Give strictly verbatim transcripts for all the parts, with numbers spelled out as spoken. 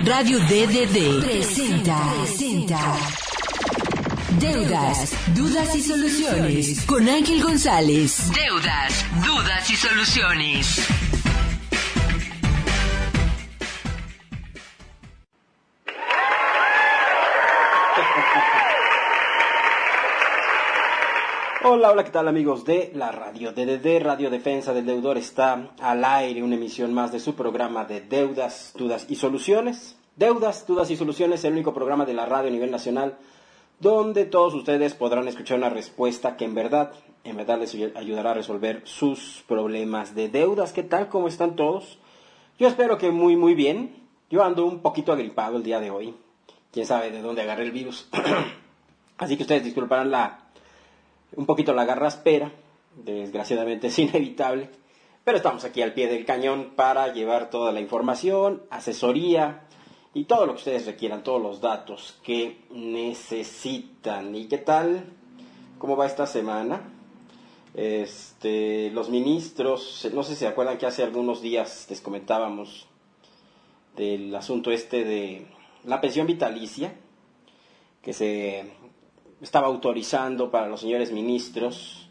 Radio D D D presenta, presenta Deudas, Dudas y Soluciones con Ángel González. Deudas, Dudas y Soluciones. Hola, hola, ¿qué tal amigos de la Radio D D D? Radio Defensa del Deudor está al aire, una emisión más de su programa de Deudas, Dudas y Soluciones. Deudas, Dudas y Soluciones, el único programa de la radio a nivel nacional donde todos ustedes podrán escuchar una respuesta que en verdad, en verdad les ayudará a resolver sus problemas de deudas. ¿Qué tal? ¿Cómo están todos? Yo espero que muy, muy bien. Yo ando un poquito agripado el día de hoy. Quién sabe de dónde agarré el virus. Así que ustedes disculparán la... un poquito la garraspera, desgraciadamente es inevitable, pero estamos aquí al pie del cañón para llevar toda la información, asesoría y todo lo que ustedes requieran, todos los datos que necesitan. ¿Y qué tal? ¿Cómo va esta semana? Este, los ministros, no sé si se acuerdan que hace algunos días les comentábamos del asunto este de la pensión vitalicia, que se... estaba autorizando para los señores ministros,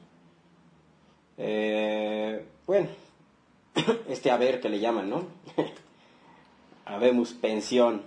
eh, bueno, este haber que le llaman, ¿no? Habemos pensión.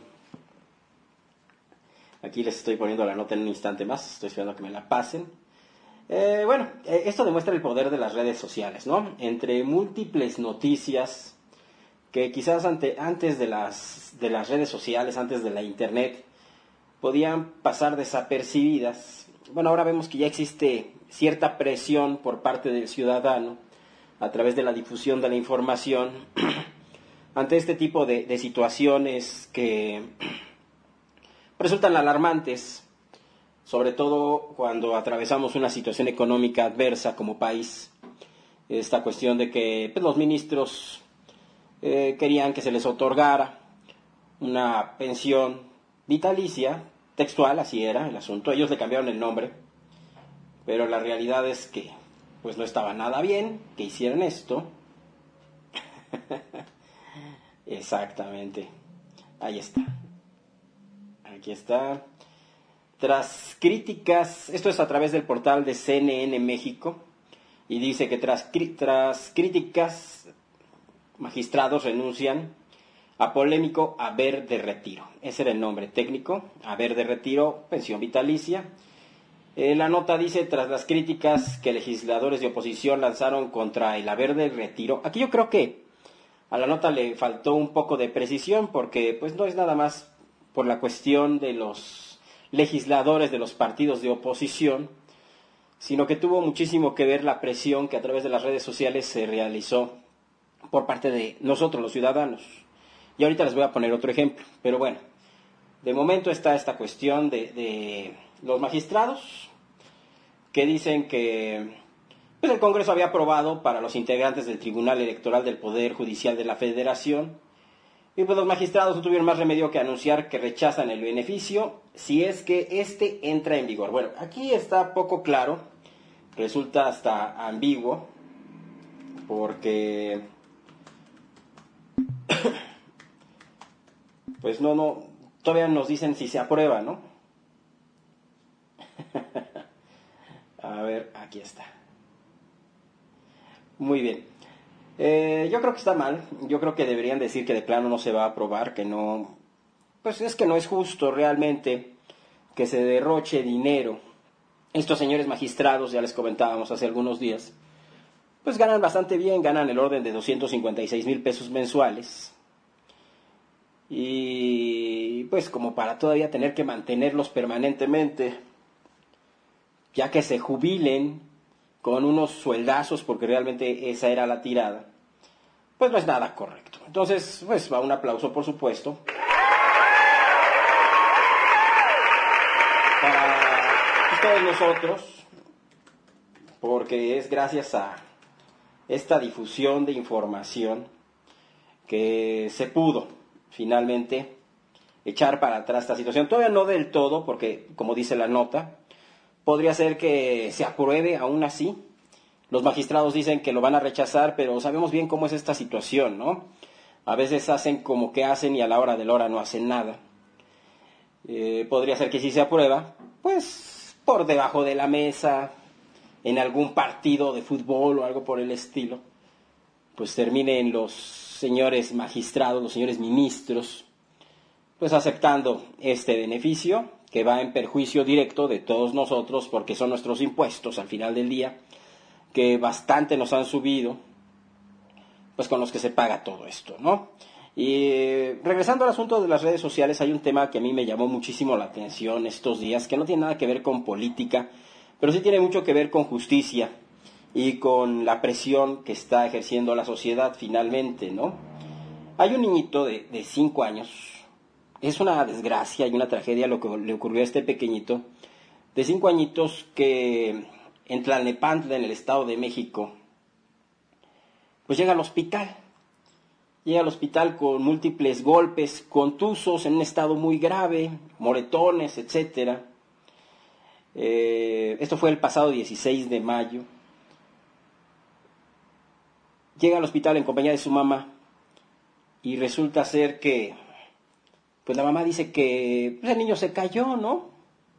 Aquí les estoy poniendo la nota en un instante más, estoy esperando que me la pasen. Eh, bueno, eh, esto demuestra el poder de las redes sociales, ¿no? Entre múltiples noticias que quizás ante, antes de las, de las redes sociales, antes de la internet, podían pasar desapercibidas. Bueno, ahora vemos que ya existe cierta presión por parte del ciudadano a través de la difusión de la información ante este tipo de, de situaciones que resultan alarmantes, sobre todo cuando atravesamos una situación económica adversa como país. Esta cuestión de que pues, los ministros eh, querían que se les otorgara una pensión vitalicia, textual, así era el asunto. Ellos le cambiaron el nombre, pero la realidad es que pues no estaba nada bien que hicieran esto. Exactamente, ahí está, aquí está. Tras críticas, esto es a través del portal de C N N México, y dice que tras, tras críticas, magistrados renuncian a polémico haber de retiro. Ese era el nombre técnico, haber de retiro, pensión vitalicia. Eh, la nota dice, tras las críticas que legisladores de oposición lanzaron contra el haber de retiro. Aquí yo creo que a la nota le faltó un poco de precisión, porque pues no es nada más por la cuestión de los legisladores de los partidos de oposición, sino que tuvo muchísimo que ver la presión que a través de las redes sociales se realizó por parte de nosotros, los ciudadanos. Y ahorita les voy a poner otro ejemplo, pero bueno, de momento está esta cuestión de, de los magistrados que dicen que pues, el Congreso había aprobado para los integrantes del Tribunal Electoral del Poder Judicial de la Federación, y pues los magistrados no tuvieron más remedio que anunciar que rechazan el beneficio si es que éste entra en vigor. Bueno, aquí está poco claro, resulta hasta ambiguo, porque... pues no, no, todavía nos dicen si se aprueba, ¿no? A ver, aquí está. Muy bien. Eh, yo creo que está mal. Yo creo que deberían decir que de plano no se va a aprobar, que no... Pues es que no es justo realmente que se derroche dinero. Estos señores magistrados, ya les comentábamos hace algunos días, pues ganan bastante bien, ganan el orden de doscientos cincuenta y seis mil pesos mensuales. Y pues como para todavía tener que mantenerlos permanentemente, ya que se jubilen con unos sueldazos, porque realmente esa era la tirada, pues no es nada correcto. Entonces, pues va un aplauso, por supuesto, para todos nosotros, porque es gracias a esta difusión de información que se pudo finalmente echar para atrás esta situación. Todavía no del todo, porque como dice la nota, podría ser que se apruebe aún así. Los magistrados dicen que lo van a rechazar, pero sabemos bien cómo es esta situación, ¿no? A veces hacen como que hacen y a la hora de la hora no hacen nada. Eh, podría ser que si se aprueba, pues por debajo de la mesa, en algún partido de fútbol o algo por el estilo, pues terminen los señores magistrados, los señores ministros, pues aceptando este beneficio que va en perjuicio directo de todos nosotros, porque son nuestros impuestos al final del día, que bastante nos han subido, pues con los que se paga todo esto, ¿no? Y eh, regresando al asunto de las redes sociales, hay un tema que a mí me llamó muchísimo la atención estos días, que no tiene nada que ver con política, pero sí tiene mucho que ver con justicia y con la presión que está ejerciendo la sociedad finalmente, ¿no? Hay un niñito de, de cinco años, es una desgracia y una tragedia lo que le ocurrió a este pequeñito, de cinco añitos que en Tlalnepantla, en el Estado de México, pues llega al hospital. Llega al hospital con múltiples golpes, contusos, en un estado muy grave, moretones, etcétera. Eh, esto fue el pasado dieciséis de mayo. Llega al hospital en compañía de su mamá y resulta ser que, pues la mamá dice que pues el niño se cayó, ¿no?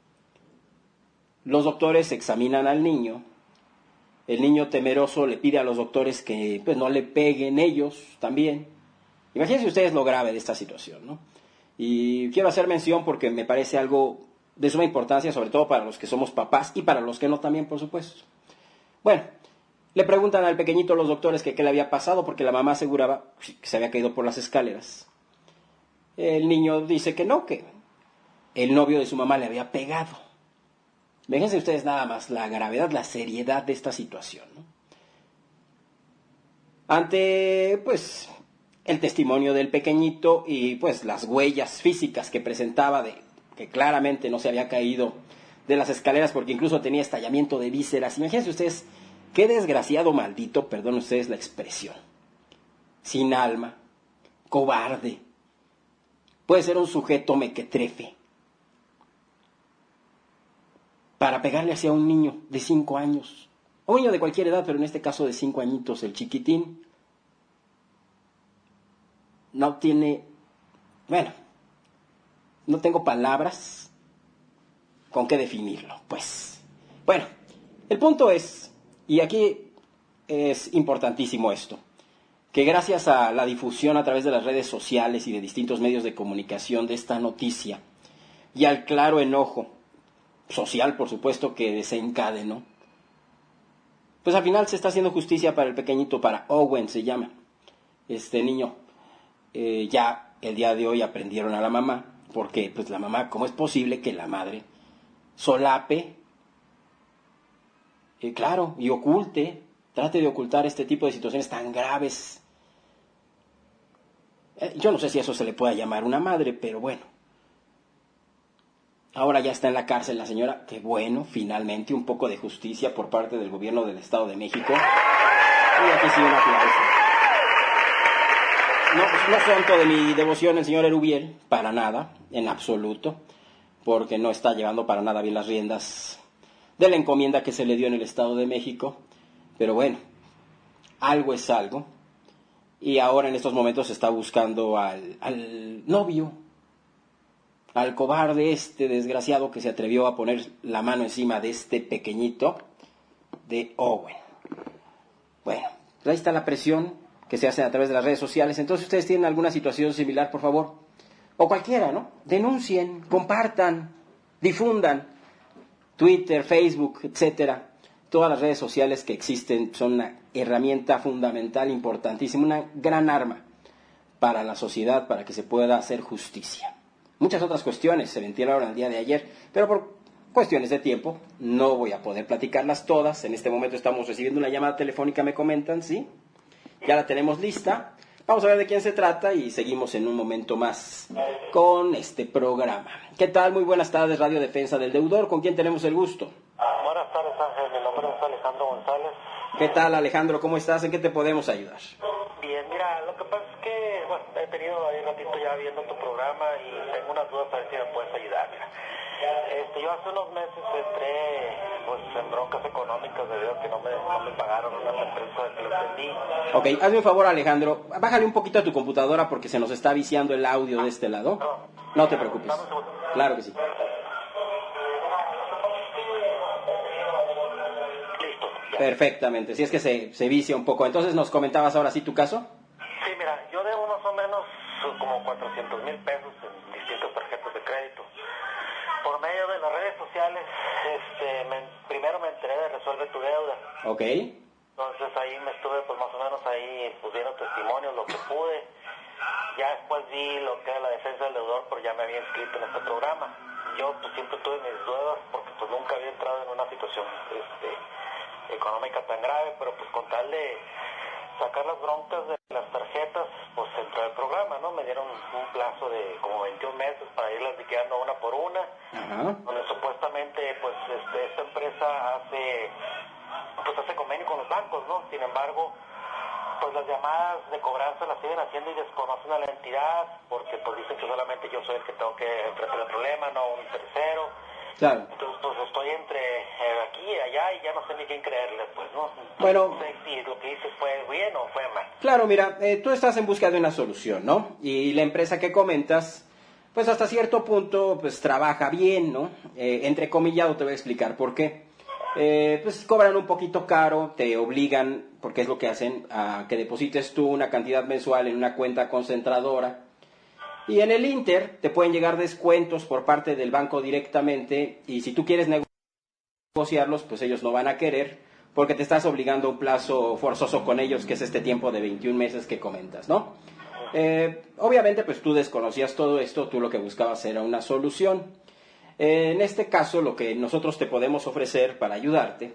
Los doctores examinan al niño. El niño temeroso le pide a los doctores que pues no le peguen ellos también. Imagínense ustedes lo grave de esta situación, ¿no? Y quiero hacer mención porque me parece algo de suma importancia, sobre todo para los que somos papás y para los que no también, por supuesto. Bueno, le preguntan al pequeñito los doctores que qué le había pasado porque la mamá aseguraba que se había caído por las escaleras. El niño dice que no, que el novio de su mamá le había pegado. Fíjense ustedes nada más la gravedad, la seriedad de esta situación, ¿no? Ante, pues, el testimonio del pequeñito y, pues, las huellas físicas que presentaba de que claramente no se había caído de las escaleras porque incluso tenía estallamiento de vísceras. Imagínense ustedes qué desgraciado maldito, perdón ustedes la expresión, sin alma, cobarde, puede ser un sujeto mequetrefe para pegarle hacia un niño de cinco años, o un niño de cualquier edad, pero en este caso de cinco añitos, el chiquitín. No tiene, bueno, no tengo palabras con qué definirlo, pues. Bueno, el punto es, y aquí es importantísimo esto, que gracias a la difusión a través de las redes sociales y de distintos medios de comunicación de esta noticia, y al claro enojo social, por supuesto, que desencadenó, pues al final se está haciendo justicia para el pequeñito, para Owen se llama, este niño. Eh, ya el día de hoy aprendieron a la mamá, porque pues la mamá, ¿cómo es posible que la madre solape, eh, claro, y oculte, trate de ocultar este tipo de situaciones tan graves? Eh, yo no sé si eso se le pueda llamar una madre, pero bueno. Ahora ya está en la cárcel la señora, qué bueno, finalmente un poco de justicia por parte del gobierno del Estado de México. Y aquí sí un aplauso. No, no santo de mi devoción el señor Erubiel, para nada, en absoluto, porque no está llevando para nada bien las riendas de la encomienda que se le dio en el Estado de México, pero bueno, algo es algo, y ahora en estos momentos se está buscando al, al novio, al cobarde este desgraciado que se atrevió a poner la mano encima de este pequeñito de Owen. Bueno, ahí está la presión que se hace a través de las redes sociales. Entonces, ustedes tienen alguna situación similar, por favor, o cualquiera, ¿no? Denuncien, compartan, difundan. Twitter, Facebook, etcétera. Todas las redes sociales que existen son una herramienta fundamental, importantísima, una gran arma para la sociedad, para que se pueda hacer justicia. Muchas otras cuestiones se ventilaron el día de ayer, pero por cuestiones de tiempo no voy a poder platicarlas todas. En este momento estamos recibiendo una llamada telefónica, me comentan, ¿sí? Ya la tenemos lista. Vamos a ver de quién se trata y seguimos en un momento más con este programa. ¿Qué tal? Muy buenas tardes, Radio Defensa del Deudor. ¿Con quién tenemos el gusto? Buenas tardes, Ángel. Mi nombre es Alejandro González. ¿Qué tal, Alejandro? ¿Cómo estás? ¿En qué te podemos ayudar? Bien, mira, lo que pasa es que, bueno, he tenido ahí un ratito ya viendo tu programa y tengo unas dudas para ver si me puedes ayudar. Mira, este, yo hace unos meses entré, pues en broncas económicas debido a que no me, no me pagaron una empresa que lo entendí. Ok, hazme un favor, Alejandro, bájale un poquito a tu computadora porque se nos está viciando el audio de este lado. No, No te preocupes. dame un segundo. Claro que sí. Listo, ya. Perfectamente, si es que se, se vicia un poco. Entonces, ¿nos comentabas ahora sí tu caso? Sí, mira, yo debo más o menos como cuatrocientos mil pesos en distintas tarjetas de crédito. Por medio de las redes sociales, este, me, primero me enteré de Resuelve tu Deuda. Ok. Entonces ahí me estuve pues más o menos ahí pues viendo testimonios, lo que pude. Ya después vi lo que era la defensa del deudor, pero ya me había inscrito en este programa. Yo pues siempre tuve mis dudas porque pues nunca había entrado en una situación este, económica tan grave, pero pues con tal de sacar las broncas de las tarjetas, pues entré al programa, ¿no? Me dieron un plazo de como veintiún meses para irlas liquidando una por una. Ajá. Donde supuestamente pues este, esta empresa hace pues hace convenio con los bancos, ¿no? Sin embargo, pues las llamadas de cobranza las siguen haciendo y desconocen a la entidad porque pues dicen que solamente yo soy el que tengo que enfrentar el problema, no un tercero. Claro. Entonces pues estoy entre eh, aquí y allá y ya no sé ni quién creerle, pues, ¿no? Bueno. No sé si lo que hice fue bien o fue mal. Claro, mira, eh, tú estás en busca de una solución, ¿no? Y la empresa que comentas, pues hasta cierto punto, pues trabaja bien, ¿no? Eh, entrecomillado te voy a explicar por qué. Eh, pues cobran un poquito caro, te obligan, porque es lo que hacen, a que deposites tú una cantidad mensual en una cuenta concentradora. Y en el Inter te pueden llegar descuentos por parte del banco directamente y si tú quieres negociarlos, pues ellos no van a querer porque te estás obligando a un plazo forzoso con ellos, que es este tiempo de veintiún meses que comentas, ¿no? Eh, obviamente, pues tú desconocías todo esto, tú lo que buscabas era una solución. Eh, en este caso, lo que nosotros te podemos ofrecer para ayudarte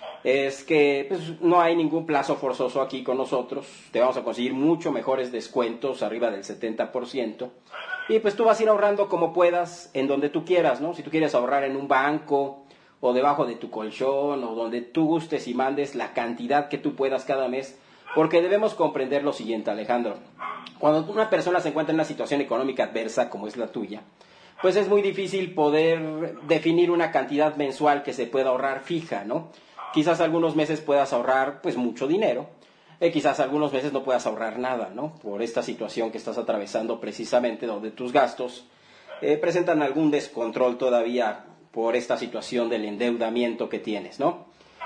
es que pues, no hay ningún plazo forzoso aquí con nosotros, te vamos a conseguir mucho mejores descuentos, arriba del setenta por ciento, y pues tú vas a ir ahorrando como puedas, en donde tú quieras, ¿no? Si tú quieres ahorrar en un banco, o debajo de tu colchón, o donde tú gustes y mandes la cantidad que tú puedas cada mes, porque debemos comprender lo siguiente, Alejandro. Cuando una persona se encuentra en una situación económica adversa, como es la tuya, pues es muy difícil poder definir una cantidad mensual que se pueda ahorrar fija, ¿no? Quizás algunos meses puedas ahorrar pues mucho dinero, eh, quizás algunos meses no puedas ahorrar nada, ¿no? Por esta situación que estás atravesando precisamente, donde tus gastos eh, presentan algún descontrol todavía por esta situación del endeudamiento que tienes, ¿no?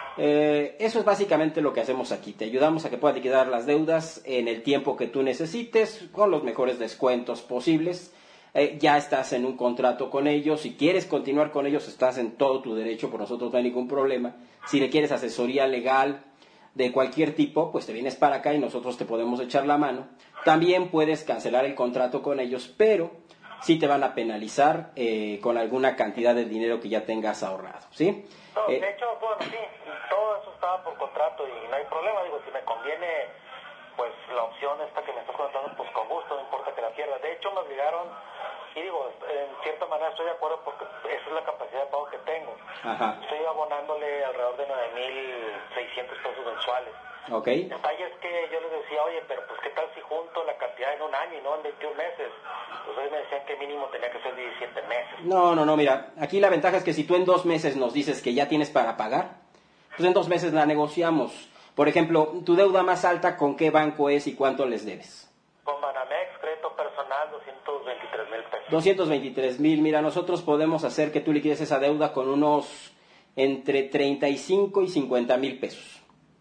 Eh, eso es básicamente lo que hacemos aquí. Te ayudamos a que puedas liquidar las deudas en el tiempo que tú necesites, con los mejores descuentos posibles. Eh, ya estás en un contrato con ellos, si quieres continuar con ellos estás en todo tu derecho, por nosotros no hay ningún problema. Si requieres asesoría legal de cualquier tipo, pues te vienes para acá y nosotros te podemos echar la mano. También puedes cancelar el contrato con ellos, pero sí te van a penalizar eh, con alguna cantidad de dinero que ya tengas ahorrado, ¿sí? No, Eh, de hecho, bueno, sí, todo eso estaba por contrato y no hay problema, digo, si me conviene, pues la opción esta que me estás contando, pues con gusto, no importa que la pierda. De hecho, me obligaron, y digo, en cierta manera estoy de acuerdo porque esa es la capacidad de pago que tengo. Ajá. Estoy abonándole alrededor de nueve mil seiscientos pesos mensuales. Ok. El detalle es que yo les decía, oye, pero pues qué tal si junto la cantidad en un año y no en veintiún meses. Pues ellos me decían que mínimo tenía que ser diecisiete meses. No, no, no, mira, aquí la ventaja es que si tú en dos meses nos dices que ya tienes para pagar, pues en dos meses la negociamos. Por ejemplo, tu deuda más alta, ¿con qué banco es y cuánto les debes? Con Banamex, crédito personal, doscientos veintitrés mil pesos. doscientos veintitrés mil, mira, nosotros podemos hacer que tú liquides esa deuda con unos entre treinta y cinco y cincuenta mil pesos.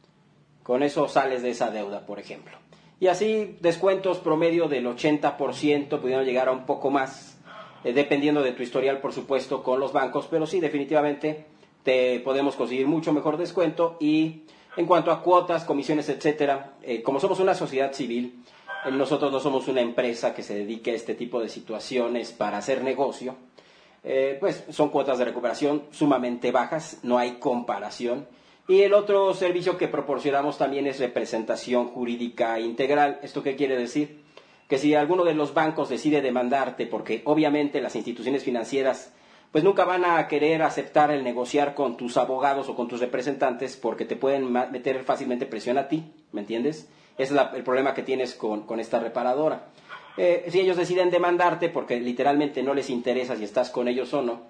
Con eso sales de esa deuda, por ejemplo. Y así descuentos promedio del ochenta por ciento, pudiendo llegar a un poco más, eh, dependiendo de tu historial, por supuesto, con los bancos, pero sí, definitivamente te podemos conseguir mucho mejor descuento. Y en cuanto a cuotas, comisiones, etcétera, eh, como somos una sociedad civil, eh, nosotros no somos una empresa que se dedique a este tipo de situaciones para hacer negocio, eh, pues son cuotas de recuperación sumamente bajas, no hay comparación. Y el otro servicio que proporcionamos también es representación jurídica integral. ¿Esto qué quiere decir? Que si alguno de los bancos decide demandarte, porque obviamente las instituciones financieras pues nunca van a querer aceptar el negociar con tus abogados o con tus representantes porque te pueden meter fácilmente presión a ti, ¿me entiendes? Ese es la, el problema que tienes con, con esta reparadora. Eh, si ellos deciden demandarte porque literalmente no les interesa si estás con ellos o no,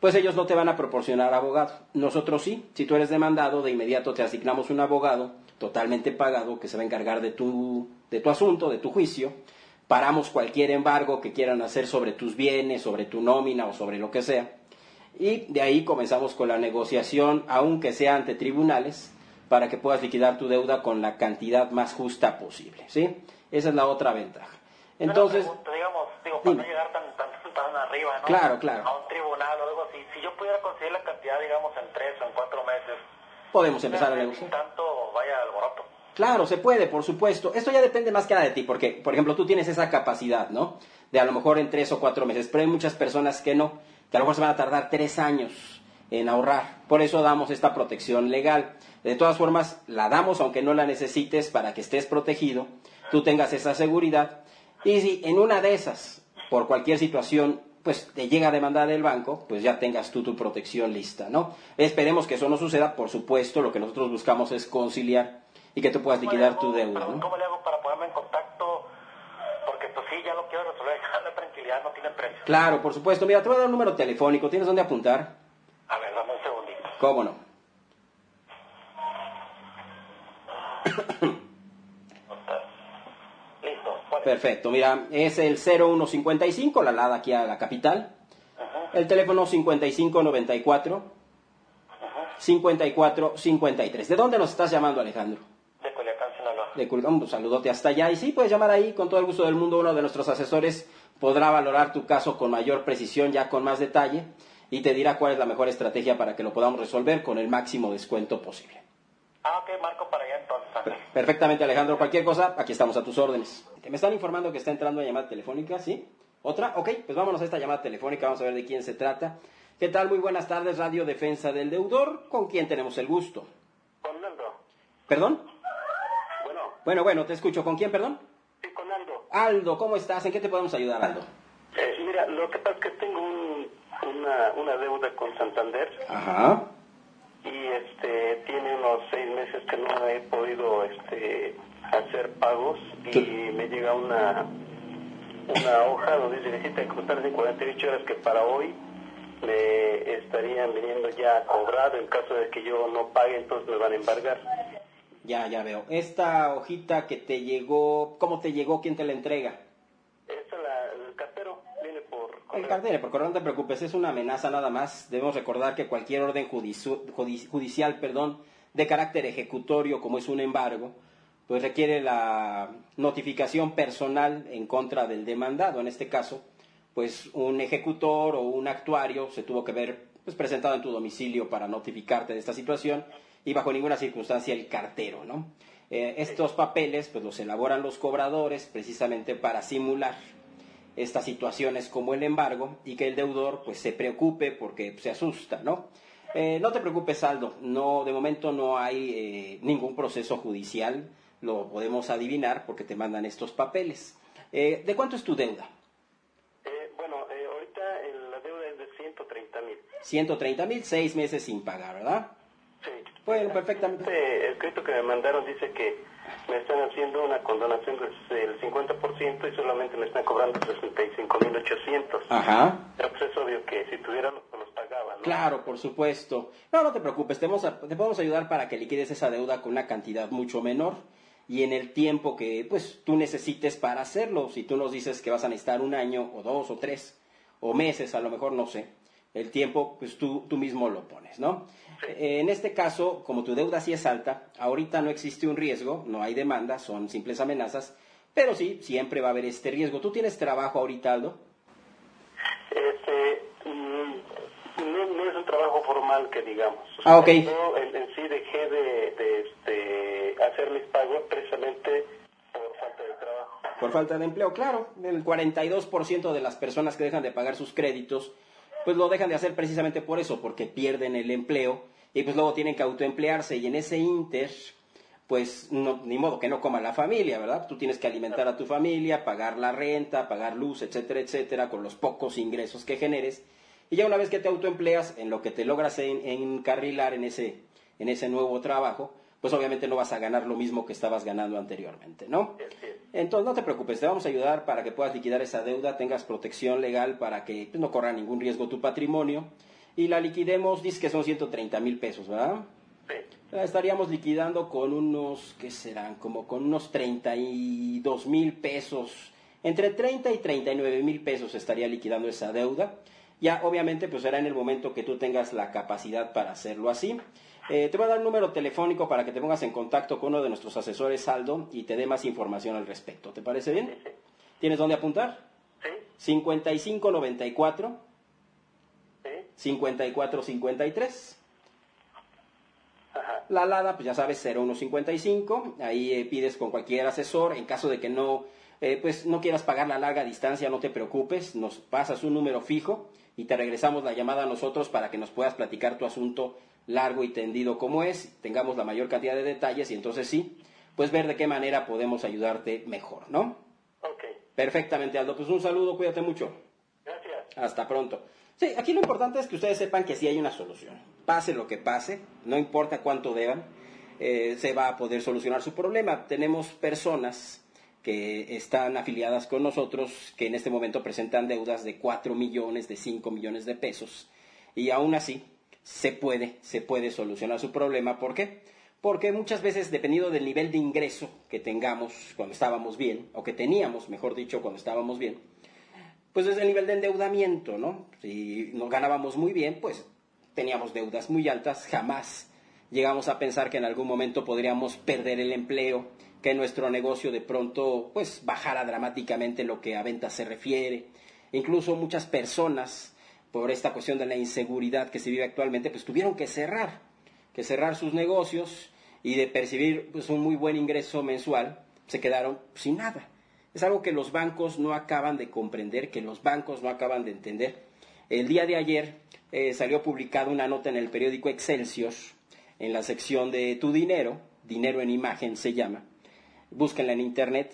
pues ellos no te van a proporcionar abogado. Nosotros sí, si tú eres demandado, de inmediato te asignamos un abogado totalmente pagado que se va a encargar de tu, de tu asunto, de tu juicio. Paramos cualquier embargo que quieran hacer sobre tus bienes, sobre tu nómina o sobre lo que sea. Y de ahí comenzamos con la negociación, aunque sea ante tribunales, para que puedas liquidar tu deuda con la cantidad más justa posible, ¿sí? Esa es la otra ventaja. Entonces, pregunta, digamos, digo, para no llegar tan, tan, tan arriba, ¿no? Claro, claro. A un tribunal o algo así. Si yo pudiera conseguir la cantidad, digamos, en tres o en cuatro meses, podemos empezar a sin negociar. tanto vaya alboroto. Claro, se puede, por supuesto. Esto ya depende más que nada de ti, porque, por ejemplo, tú tienes esa capacidad, ¿no? De a lo mejor en tres o cuatro meses, pero hay muchas personas que no, que a lo mejor se van a tardar tres años en ahorrar. Por eso damos esta protección legal. De todas formas, la damos aunque no la necesites para que estés protegido, tú tengas esa seguridad. Y si en una de esas, por cualquier situación, pues te llega a demandar el banco, pues ya tengas tú tu protección lista, ¿no? Esperemos que eso no suceda, por supuesto, lo que nosotros buscamos es conciliar y que tú puedas liquidar tu deuda, Perdón, ¿no? ¿cómo le hago para ponerme en contacto? Porque pues sí, ya lo quiero resolver, ya la tranquilidad no tiene precio. Claro, por supuesto. Mira, te voy a dar un número telefónico, ¿tienes dónde apuntar? A ver, dame un segundito. ¿Cómo no? Listo, ¿cuál es? Perfecto, mira, es el cero uno cincuenta y cinco, la LADA aquí a la capital. Ajá, El teléfono cincuenta y cinco noventa y cuatro, ajá. cincuenta y cuatro cincuenta y tres. ¿De dónde nos estás llamando, Alejandro? De Culiacán, Sinaloa. De Culiacán, un saludote hasta allá. Y sí, puedes llamar ahí con todo el gusto del mundo. Uno de nuestros asesores podrá valorar tu caso con mayor precisión, ya con más detalle, y te dirá cuál es la mejor estrategia para que lo podamos resolver con el máximo descuento posible. Ah, ok, marco para allá entonces, Ángel. Perfectamente, Alejandro. Cualquier cosa, aquí estamos a tus órdenes. Me están informando que está entrando una llamada telefónica, ¿sí? ¿Otra? Ok, pues vámonos a esta llamada telefónica, vamos a ver de quién se trata. ¿Qué tal? Muy buenas tardes, Radio Defensa del Deudor. ¿Con quién tenemos el gusto? Con Aldo. ¿Perdón? Bueno, Bueno, bueno, te escucho. ¿Con quién, perdón? sí, con Aldo. Aldo, ¿cómo estás? ¿En qué te podemos ayudar, Aldo? Eh, mira, lo que pasa es que tengo un, una, una deuda con Santander Ajá. y este tiene unos seis meses que no he podido este hacer pagos y ¿Qué? me llega una una hoja donde dice necesita contar en cuarenta y ocho horas que para hoy me estarían viniendo ya a cobrar. En caso de que yo no pague, entonces me van a embargar. Ya, ya veo. Esta hojita que te llegó, ¿cómo te llegó? ¿Quién te la entrega? Esta la, el cartero viene por El correo. cartero, por correo, no te preocupes, es una amenaza nada más. Debemos recordar que cualquier orden judici- judici- judicial, perdón, de carácter ejecutorio, como es un embargo, pues requiere la notificación personal en contra del demandado. En este caso, pues un ejecutor o un actuario se tuvo que ver pues, presentado en tu domicilio para notificarte de esta situación y bajo ninguna circunstancia el cartero, ¿no? Eh, estos papeles pues los elaboran los cobradores precisamente para simular estas situaciones como el embargo y que el deudor pues se preocupe porque se asusta, ¿no? Eh, no te preocupes, Aldo, no, de momento no hay eh, ningún proceso judicial, lo podemos adivinar porque te mandan estos papeles. Eh, ¿De cuánto es tu deuda? Eh, bueno, eh, ahorita el- la deuda es de ciento treinta mil. ciento treinta mil, seis meses sin pagar, ¿verdad? Sí. Bueno, perfectamente. Este escrito que me mandaron dice que me están haciendo una condonación del cincuenta por ciento y solamente me están cobrando sesenta y cinco mil ochocientos. Ajá. Pero pues es obvio que si tuvieran, pues los pagaba, ¿no? Claro, por supuesto. No, no te preocupes, te, vamos a- te podemos ayudar para que liquides esa deuda con una cantidad mucho menor y en el tiempo que pues tú necesites para hacerlo. Si tú nos dices que vas a necesitar un año o dos o tres o meses, a lo mejor no sé, el tiempo pues tú, tú mismo lo pones, ¿no? Eh, En este caso, como tu deuda sí es alta, ahorita no existe un riesgo, no hay demanda, son simples amenazas, pero sí, siempre va a haber este riesgo. ¿Tú tienes trabajo ahorita, Aldo? Este, mm, no, no es un trabajo formal que digamos. O Ah, ok. Yo en, en sí dejé de, de este, hacer mis pagos precisamente por falta de trabajo. Por falta de empleo, claro. El cuarenta y dos por ciento de las personas que dejan de pagar sus créditos, pues lo dejan de hacer precisamente por eso, porque pierden el empleo y pues luego tienen que autoemplearse y en ese inter, pues no, ni modo que no coma la familia, ¿verdad? Tú tienes que alimentar a tu familia, pagar la renta, pagar luz, etcétera, etcétera, con los pocos ingresos que generes. Y ya una vez que te autoempleas, en lo que te logras en- encarrilar en ese, en ese nuevo trabajo, pues obviamente no vas a ganar lo mismo que estabas ganando anteriormente, ¿no? Entonces no te preocupes, te vamos a ayudar para que puedas liquidar esa deuda, tengas protección legal para que pues, no corra ningún riesgo tu patrimonio y la liquidemos, dice que son ciento treinta mil pesos, ¿verdad? Sí. La estaríamos liquidando con unos, ¿qué serán? Como con unos treinta y dos mil pesos. Entre treinta y treinta y nueve mil pesos estaría liquidando esa deuda. Ya, obviamente, pues será en el momento que tú tengas la capacidad para hacerlo así. Eh, te voy a dar un número telefónico para que te pongas en contacto con uno de nuestros asesores, Aldo, y te dé más información al respecto. ¿Te parece bien? Sí, sí. ¿Tienes dónde apuntar? Sí, cincuenta y cinco noventa y cuatro, sí. cincuenta y cuatro cincuenta y tres. Ajá. La alada, pues ya sabes, cero uno cincuenta y cinco. Ahí eh, pides con cualquier asesor. En caso de que no, eh, pues no quieras pagar la larga distancia, no te preocupes. Nos pasas un número fijo y te regresamos la llamada a nosotros para que nos puedas platicar tu asunto largo y tendido como es. Tengamos la mayor cantidad de detalles y entonces sí, pues ver de qué manera podemos ayudarte mejor, ¿no? Ok. Perfectamente, Aldo. Pues un saludo, cuídate mucho. Gracias. Hasta pronto. Sí, aquí lo importante es que ustedes sepan que sí hay una solución. Pase lo que pase, no importa cuánto deban, eh, se va a poder solucionar su problema. Tenemos personas que están afiliadas con nosotros que en este momento presentan deudas de cuatro millones, de cinco millones de pesos. Y aún así se puede, se puede solucionar su problema. ¿Por qué? Porque muchas veces, dependiendo del nivel de ingreso que tengamos cuando estábamos bien, o que teníamos, mejor dicho, cuando estábamos bien, pues es el nivel de endeudamiento, ¿no? Si nos ganábamos muy bien, pues teníamos deudas muy altas, jamás llegamos a pensar que en algún momento podríamos perder el empleo, que nuestro negocio de pronto pues bajara dramáticamente lo que a ventas se refiere. Incluso muchas personas, por esta cuestión de la inseguridad que se vive actualmente, pues tuvieron que cerrar, que cerrar sus negocios y de percibir pues un muy buen ingreso mensual, se quedaron sin nada. Es algo que los bancos no acaban de comprender, que los bancos no acaban de entender. El día de ayer eh, salió publicada una nota en el periódico Excelsior, en la sección de Tu Dinero, Dinero en Imagen se llama, búsquenla en internet,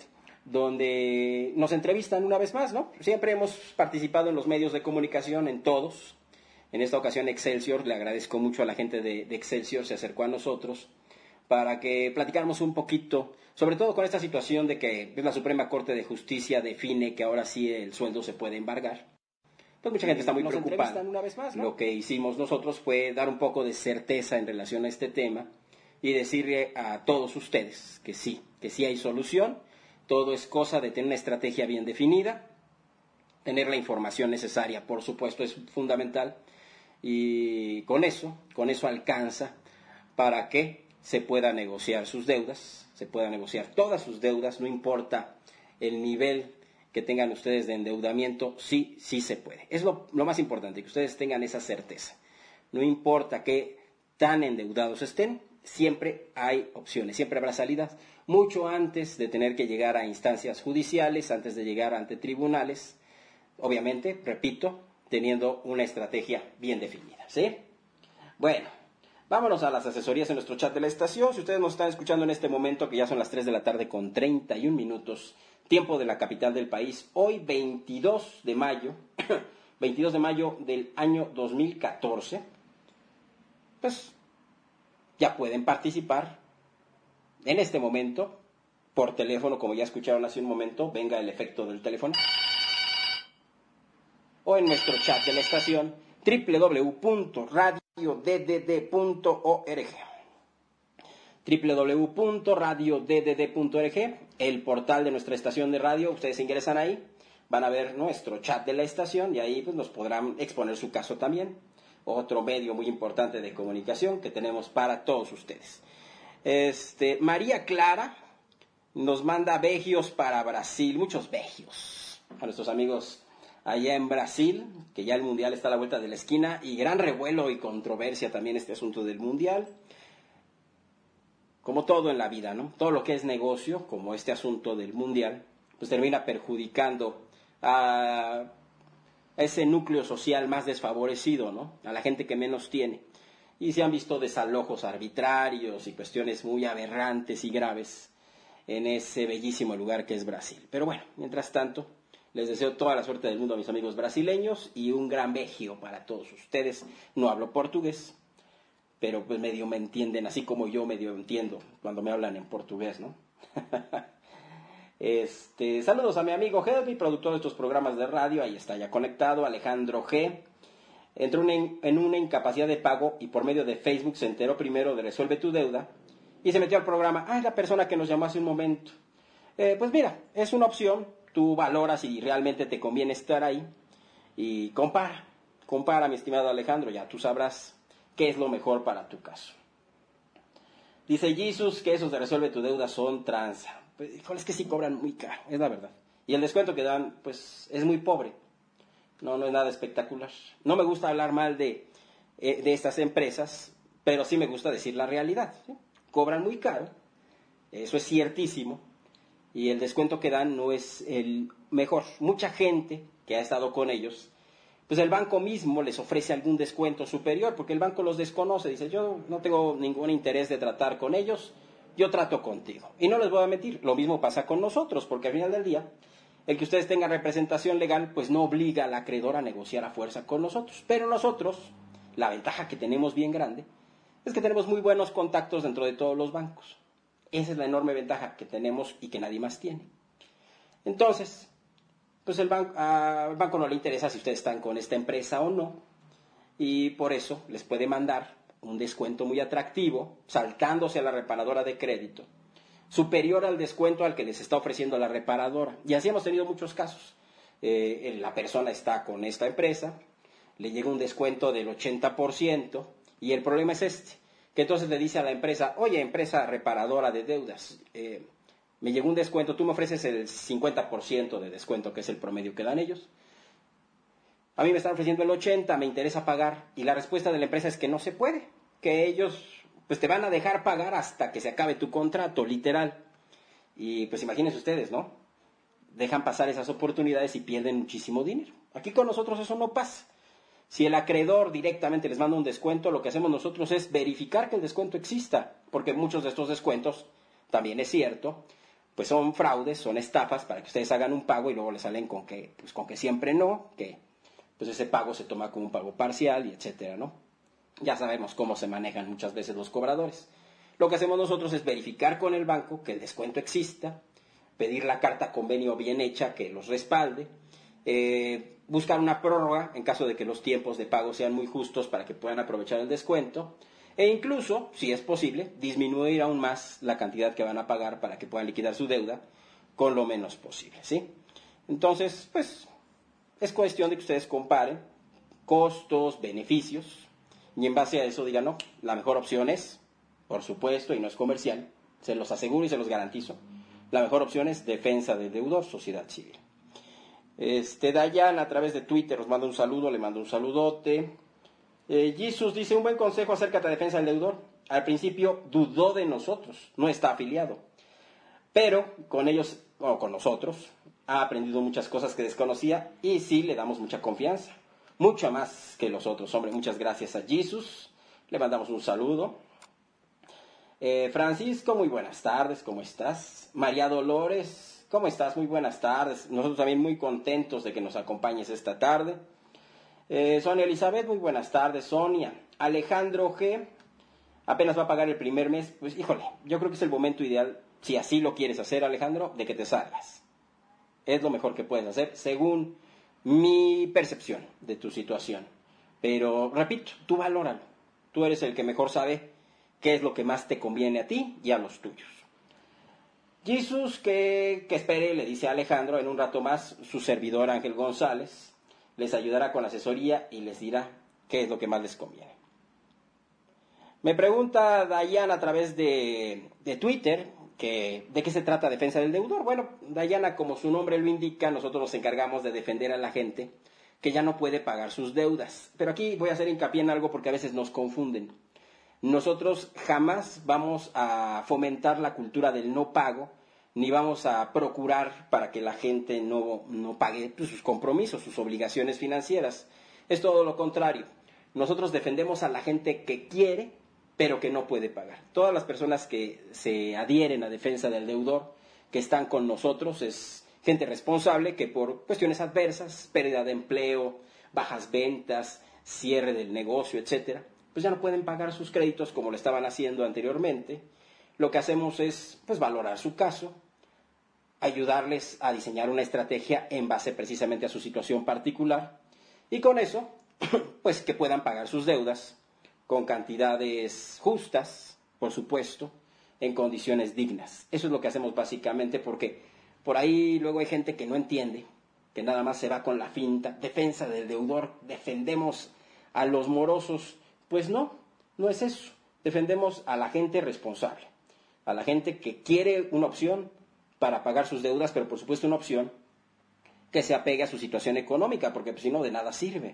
donde nos entrevistan una vez más, ¿no? Siempre hemos participado en los medios de comunicación, en todos. En esta ocasión Excelsior, le agradezco mucho a la gente de, de Excelsior, se acercó a nosotros para que platicáramos un poquito, sobre todo con esta situación de que la Suprema Corte de Justicia define que ahora sí el sueldo se puede embargar. Pues mucha gente está muy preocupada. Una vez más, ¿no? Lo que hicimos nosotros fue dar un poco de certeza en relación a este tema y decirle a todos ustedes que sí, que sí hay solución. Todo es cosa de tener una estrategia bien definida, tener la información necesaria, por supuesto, es fundamental. Y con eso, con eso alcanza para que se pueda negociar sus deudas, se pueda negociar todas sus deudas, no importa el nivel que tengan ustedes de endeudamiento, sí, sí se puede. Es lo, lo más importante, que ustedes tengan esa certeza. No importa qué tan endeudados estén, siempre hay opciones, siempre habrá salidas, mucho antes de tener que llegar a instancias judiciales, antes de llegar ante tribunales, obviamente, repito, teniendo una estrategia bien definida, ¿sí? Bueno, vámonos a las asesorías en nuestro chat de la estación. Si ustedes nos están escuchando en este momento, que ya son las tres de la tarde con treinta y un minutos, tiempo de la capital del país, hoy veintidós de mayo, veintidós de mayo del año dos mil catorce, pues ya pueden participar en este momento por teléfono, como ya escucharon hace un momento, venga el efecto del teléfono, o en nuestro chat de la estación doble u doble u doble u punto radio d d d punto org, doble u doble u doble u punto radio d d d punto org, el portal de nuestra estación de radio. Ustedes ingresan ahí, van a ver nuestro chat de la estación y ahí pues, nos podrán exponer su caso también. Otro medio muy importante de comunicación que tenemos para todos ustedes. Este, María Clara nos manda begios para Brasil, muchos begios a nuestros amigos allá en Brasil, que ya el Mundial está a la vuelta de la esquina, y gran revuelo y controversia también este asunto del Mundial. Como todo en la vida, ¿no? Todo lo que es negocio, como este asunto del Mundial, pues termina perjudicando a ese núcleo social más desfavorecido, ¿no? A la gente que menos tiene. Y se han visto desalojos arbitrarios y cuestiones muy aberrantes y graves en ese bellísimo lugar que es Brasil. Pero bueno, mientras tanto, les deseo toda la suerte del mundo a mis amigos brasileños y un gran begio para todos ustedes. No hablo portugués, pero pues medio me entienden, así como yo medio entiendo cuando me hablan en portugués, ¿no? este, saludos a mi amigo Helvi, productor de estos programas de radio, ahí está ya conectado, Alejandro G. entró una in- en una incapacidad de pago y por medio de Facebook se enteró primero de Resuelve tu Deuda y se metió al programa. Ah, es la persona que nos llamó hace un momento. Eh, pues mira, es una opción, tú valoras si realmente te conviene estar ahí y compara, compara, mi estimado Alejandro, ya tú sabrás qué es lo mejor para tu caso. Dice Jesus que esos de Resuelve tu Deuda son tranza. Pues, híjole, es que sí cobran muy caro, es la verdad. Y el descuento que dan, pues, es muy pobre. No, no es nada espectacular. No me gusta hablar mal de, eh, de estas empresas, pero sí me gusta decir la realidad, ¿sí? Cobran muy caro, eso es ciertísimo, y el descuento que dan no es el mejor. Mucha gente que ha estado con ellos, pues el banco mismo les ofrece algún descuento superior, porque el banco los desconoce, dice, yo no tengo ningún interés de tratar con ellos, yo trato contigo. Y no les voy a mentir, lo mismo pasa con nosotros, porque al final del día, el que ustedes tengan representación legal, pues no obliga al acreedor a negociar a fuerza con nosotros. Pero nosotros, la ventaja que tenemos bien grande, es que tenemos muy buenos contactos dentro de todos los bancos. Esa es la enorme ventaja que tenemos y que nadie más tiene. Entonces, pues el banco, al banco no le interesa si ustedes están con esta empresa o no, y por eso les puede mandar un descuento muy atractivo, saltándose a la reparadora de crédito, superior al descuento al que les está ofreciendo la reparadora. Y así hemos tenido muchos casos. Eh, la persona está con esta empresa, le llega un descuento del ochenta por ciento, y el problema es este, que entonces le dice a la empresa, oye, empresa reparadora de deudas, eh, me llegó un descuento, tú me ofreces el cincuenta por ciento de descuento, que es el promedio que dan ellos. A mí me están ofreciendo el ochenta por ciento, me interesa pagar. Y la respuesta de la empresa es que no se puede, que ellos pues te van a dejar pagar hasta que se acabe tu contrato, literal. Y pues imagínense ustedes, ¿no? Dejan pasar esas oportunidades y pierden muchísimo dinero. Aquí con nosotros eso no pasa. Si el acreedor directamente les manda un descuento, lo que hacemos nosotros es verificar que el descuento exista, porque muchos de estos descuentos, también es cierto, pues son fraudes, son estafas para que ustedes hagan un pago y luego les salen con que, pues con que siempre no, que pues ese pago se toma como un pago parcial y etcétera, ¿no? Ya sabemos cómo se manejan muchas veces los cobradores. Lo que hacemos nosotros es verificar con el banco que el descuento exista, pedir la carta convenio bien hecha que los respalde, eh, buscar una prórroga en caso de que los tiempos de pago sean muy justos para que puedan aprovechar el descuento, e incluso, si es posible, disminuir aún más la cantidad que van a pagar para que puedan liquidar su deuda con lo menos posible, ¿sí? Entonces, pues, es cuestión de que ustedes comparen costos, beneficios, y en base a eso digan, no, la mejor opción es, por supuesto, y no es comercial, se los aseguro y se los garantizo, la mejor opción es defensa del deudor, sociedad civil. Este, Dayan a través de Twitter nos manda un saludo, le mando un saludote. Eh, Jesus dice, un buen consejo acerca de la defensa del deudor. Al principio dudó de nosotros, no está afiliado, pero con ellos, o con nosotros, ha aprendido muchas cosas que desconocía y sí le damos mucha confianza, mucha más que los otros. Hombre, muchas gracias a Jesus, le mandamos un saludo. Eh, Francisco, muy buenas tardes, ¿cómo estás? María Dolores, ¿cómo estás? Muy buenas tardes. Nosotros también muy contentos de que nos acompañes esta tarde. Eh, Sonia Elizabeth, muy buenas tardes. Sonia. Alejandro G, apenas va a pagar el primer mes. Pues híjole, yo creo que es el momento ideal, si así lo quieres hacer, Alejandro, de que te salgas. Es lo mejor que puedes hacer, según mi percepción de tu situación. Pero, repito, tú valóralo. Tú eres el que mejor sabe qué es lo que más te conviene a ti y a los tuyos. Jesús, que, que espere, le dice a Alejandro, en un rato más, su servidor Ángel González les ayudará con la asesoría y les dirá qué es lo que más les conviene. Me pregunta Dayana a través de, de Twitter, que, ¿de qué se trata defensa del deudor? Bueno, Dayana, como su nombre lo indica, nosotros nos encargamos de defender a la gente que ya no puede pagar sus deudas. Pero aquí voy a hacer hincapié en algo porque a veces nos confunden. Nosotros jamás vamos a fomentar la cultura del no pago, ni vamos a procurar para que la gente no, no pague pues, sus compromisos, sus obligaciones financieras. Es todo lo contrario. Nosotros defendemos a la gente que quiere, pero que no puede pagar. Todas las personas que se adhieren a defensa del deudor, que están con nosotros, es gente responsable que por cuestiones adversas, pérdida de empleo, bajas ventas, cierre del negocio, etcétera, pues ya no pueden pagar sus créditos como lo estaban haciendo anteriormente. Lo que hacemos es pues valorar su caso, ayudarles a diseñar una estrategia en base precisamente a su situación particular, y con eso pues que puedan pagar sus deudas con cantidades justas, por supuesto, en condiciones dignas. Eso es lo que hacemos básicamente, porque por ahí luego hay gente que no entiende, que nada más se va con la finta, defensa del deudor, defendemos a los morosos. Pues no, no es eso. Defendemos a la gente responsable, a la gente que quiere una opción para pagar sus deudas, pero por supuesto una opción que se apegue a su situación económica, porque pues, si no, de nada sirve.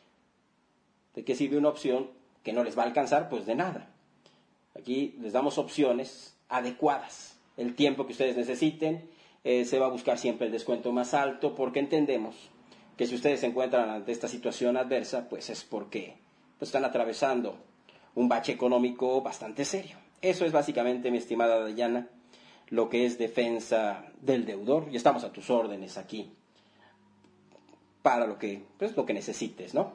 ¿De qué sirve una opción que no les va a alcanzar? Pues de nada. Aquí les damos opciones adecuadas, el tiempo que ustedes necesiten, eh, se va a buscar siempre el descuento más alto, porque entendemos que si ustedes se encuentran ante esta situación adversa, pues es porque pues, están atravesando un bache económico bastante serio. Eso es básicamente, mi estimada Dayana, lo que es defensa del deudor, y estamos a tus órdenes aquí para lo que, pues, lo que necesites, ¿no?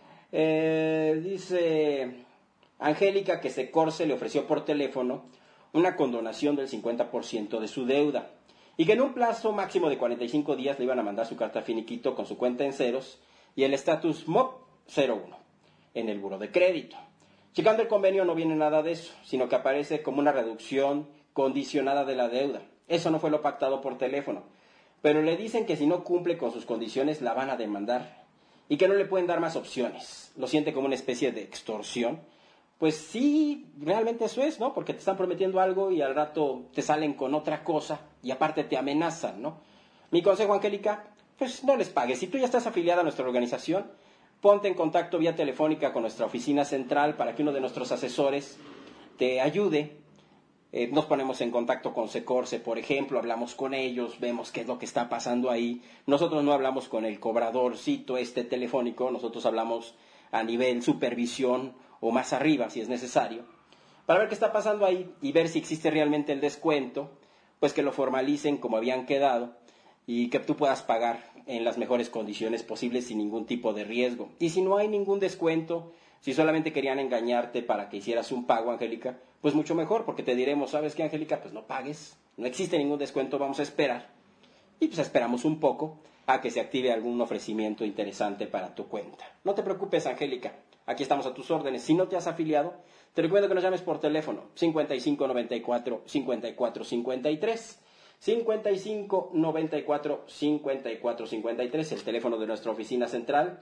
Eh, dice Angélica que Secorse le ofreció por teléfono una condonación del cincuenta por ciento de su deuda y que en un plazo máximo de cuarenta y cinco días le iban a mandar su carta finiquito con su cuenta en ceros y el estatus M O P cero uno en el buró de crédito. Checando el convenio no viene nada de eso, sino que aparece como una reducción condicionada de la deuda. Eso no fue lo pactado por teléfono, pero le dicen que si no cumple con sus condiciones la van a demandar y que no le pueden dar más opciones. Lo siente como una especie de extorsión. Pues sí, realmente eso es, ¿no? Porque te están prometiendo algo y al rato te salen con otra cosa y aparte te amenazan, ¿no? Mi consejo, Angélica, pues no les pagues. Si tú ya estás afiliada a nuestra organización, ponte en contacto vía telefónica con nuestra oficina central para que uno de nuestros asesores te ayude. Eh, nos ponemos en contacto con Secorse, por ejemplo, hablamos con ellos, vemos qué es lo que está pasando ahí. Nosotros no hablamos con el cobradorcito este telefónico, nosotros hablamos a nivel supervisión o más arriba, si es necesario, para ver qué está pasando ahí y ver si existe realmente el descuento, pues que lo formalicen como habían quedado y que tú puedas pagar en las mejores condiciones posibles sin ningún tipo de riesgo. Y si no hay ningún descuento, si solamente querían engañarte para que hicieras un pago, Angélica, pues mucho mejor, porque te diremos, ¿sabes qué, Angélica? Pues no pagues, no existe ningún descuento, vamos a esperar. Y pues esperamos un poco a que se active algún ofrecimiento interesante para tu cuenta. No te preocupes, Angélica, aquí estamos a tus órdenes. Si no te has afiliado, te recuerdo que nos llames por teléfono cincuenta y cinco noventa y cuatro cincuenta y cuatro cincuenta y tres, cincuenta y cinco noventa y cuatro cincuenta y cuatro cincuenta y tres, el teléfono de nuestra oficina central,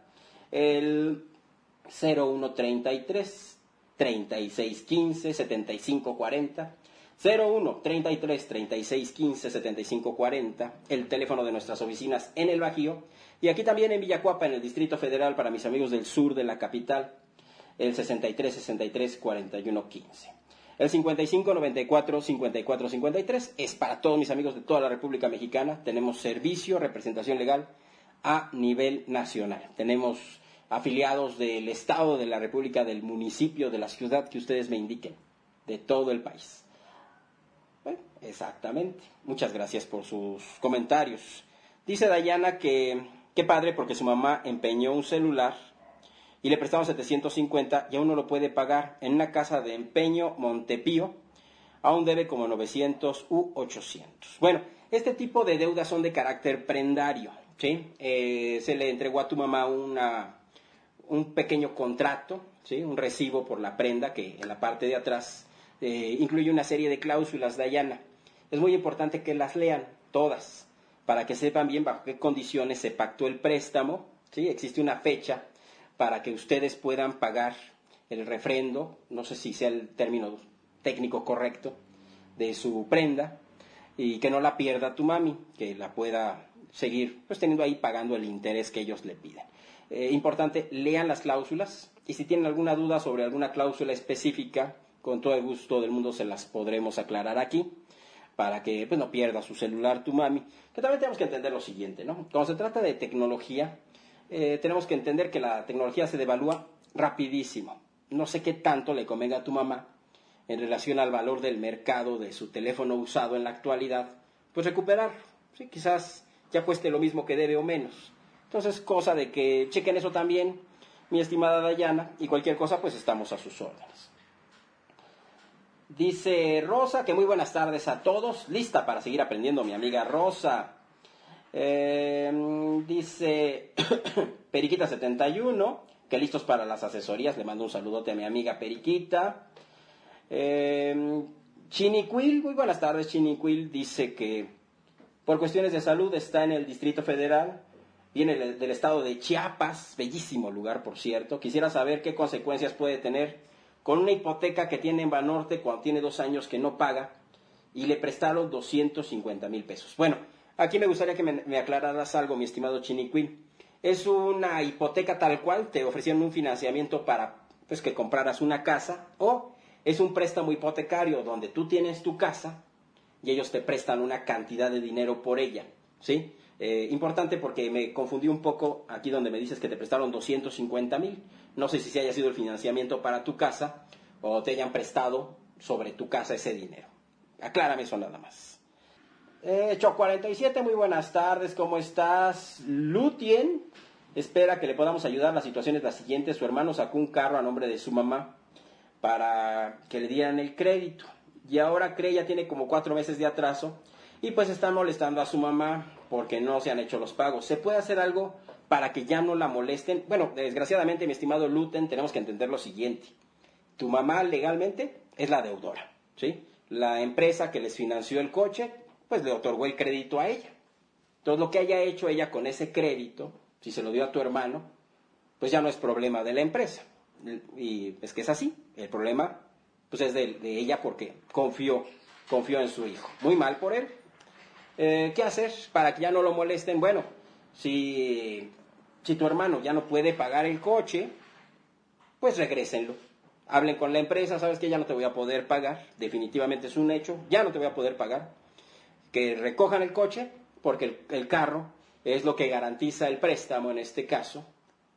el cero uno treinta y tres treinta y seis quince setenta y cinco cuarenta, cero uno treinta y tres treinta y seis quince setenta y cinco cuarenta, el teléfono de nuestras oficinas en el Bajío y aquí también en Villacuapa, en el Distrito Federal, para mis amigos del sur de la capital, el sesenta y tres sesenta y tres cuarenta y uno quince. El cincuenta y cinco noventa y cuatro cincuenta y cuatro cincuenta y tres es para todos mis amigos de toda la República Mexicana. Tenemos servicio, representación legal a nivel nacional. Tenemos afiliados del estado, de la república, del municipio, de la ciudad que ustedes me indiquen, de todo el país. Bueno, exactamente. Muchas gracias por sus comentarios. Dice Dayana que qué padre porque su mamá empeñó un celular y le prestamos setecientos cincuenta y aún no lo puede pagar. En una casa de empeño Montepío aún debe como novecientos u ochocientos. Bueno, este tipo de deudas son de carácter prendario, ¿sí? Eh, se le entregó a tu mamá una... un pequeño contrato, ¿sí? Un recibo por la prenda que en la parte de atrás eh, incluye una serie de cláusulas, Dayana. Es muy importante que las lean todas para que sepan bien bajo qué condiciones se pactó el préstamo, ¿sí? Existe una fecha para que ustedes puedan pagar el refrendo, no sé si sea el término técnico correcto, de su prenda y que no la pierda tu mami, que la pueda seguir pues teniendo ahí pagando el interés que ellos le piden. Eh, importante, lean las cláusulas y si tienen alguna duda sobre alguna cláusula específica, con todo el gusto del mundo se las podremos aclarar aquí para que pues, no pierda su celular tu mami. Que también tenemos que entender lo siguiente, ¿no? Cuando se trata de tecnología, eh, tenemos que entender que la tecnología se devalúa rapidísimo. No sé qué tanto le convenga a tu mamá en relación al valor del mercado de su teléfono usado en la actualidad, pues recuperar, ¿sí? Quizás ya cueste lo mismo que debe o menos. Entonces, cosa de que chequen eso también, mi estimada Dayana, y cualquier cosa, pues estamos a sus órdenes. Dice Rosa, que muy buenas tardes a todos, lista para seguir aprendiendo mi amiga Rosa. Eh, dice Periquita setenta y uno, que listos para las asesorías. Le mando un saludote a mi amiga Periquita. Eh, Chiniquil, muy buenas tardes, Chiniquil. Dice que por cuestiones de salud está en el Distrito Federal. Viene del, del estado de Chiapas, bellísimo lugar, por cierto. Quisiera saber qué consecuencias puede tener con una hipoteca que tiene en Banorte cuando tiene dos años que no paga y le prestaron doscientos cincuenta mil pesos. Bueno, aquí me gustaría que me, me aclararas algo, mi estimado Chiniquil. Es una hipoteca tal cual, te ofrecieron un financiamiento para pues, que compraras una casa, o es un préstamo hipotecario donde tú tienes tu casa y ellos te prestan una cantidad de dinero por ella, ¿sí? Eh, importante porque me confundí un poco aquí donde me dices que te prestaron doscientos cincuenta mil. No sé si se haya sido el financiamiento para tu casa o te hayan prestado sobre tu casa ese dinero. Aclárame eso nada más. Eh, Hecho cuarenta y siete, muy buenas tardes, ¿cómo estás? Lutien espera que le podamos ayudar. La situación es la siguiente: su hermano sacó un carro a nombre de su mamá para que le dieran el crédito y ahora cree ya tiene como cuatro meses de atraso y pues están molestando a su mamá porque no se han hecho los pagos. ¿Se puede hacer algo para que ya no la molesten? Bueno, desgraciadamente, mi estimado Luten, tenemos que entender lo siguiente. Tu mamá legalmente es la deudora, ¿sí? La empresa que les financió el coche, pues le otorgó el crédito a ella. Entonces, lo que haya hecho ella con ese crédito, si se lo dio a tu hermano, pues ya no es problema de la empresa. Y es que es así. El problema, pues es de, de ella porque confió, confió en su hijo. Muy mal por él. Eh, ¿Qué hacer para que ya no lo molesten? Bueno, si, si tu hermano ya no puede pagar el coche, pues regrésenlo. Hablen con la empresa, sabes que ya no te voy a poder pagar, definitivamente es un hecho, ya no te voy a poder pagar. Que recojan el coche, porque el, el carro es lo que garantiza el préstamo en este caso.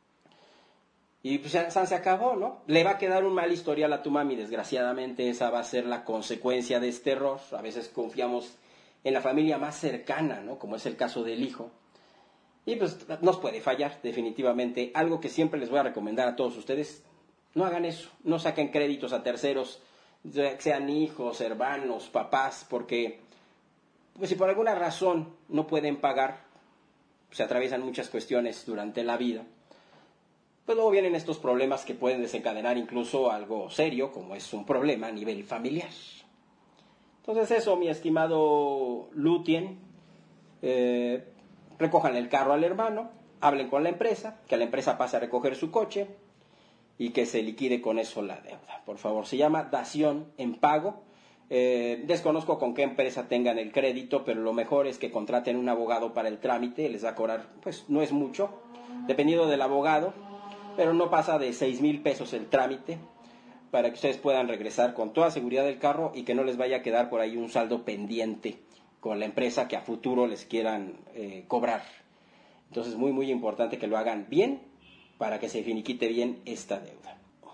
Y pues ya se acabó, ¿no? Le va a quedar un mal historial a tu mami, desgraciadamente esa va a ser la consecuencia de este error. A veces confiamos en la familia más cercana, ¿no? Como es el caso del hijo. Y pues nos puede fallar, definitivamente. Algo que siempre les voy a recomendar a todos ustedes: no hagan eso, no saquen créditos a terceros, sean hijos, hermanos, papás, porque pues si por alguna razón no pueden pagar, se atraviesan muchas cuestiones durante la vida, pues luego vienen estos problemas que pueden desencadenar incluso algo serio, como es un problema a nivel familiar. Entonces eso, mi estimado Lutien, eh, recojan el carro al hermano, hablen con la empresa, que la empresa pase a recoger su coche y que se liquide con eso la deuda. Por favor, se llama dación en pago. Eh, desconozco con qué empresa tengan el crédito, pero lo mejor es que contraten un abogado para el trámite. Les va a cobrar, pues no es mucho, dependiendo del abogado, pero no pasa de seis mil pesos el trámite, para que ustedes puedan regresar con toda seguridad del carro y que no les vaya a quedar por ahí un saldo pendiente con la empresa que a futuro les quieran eh, cobrar. Entonces, muy, muy importante que lo hagan bien para que se finiquite bien esta deuda.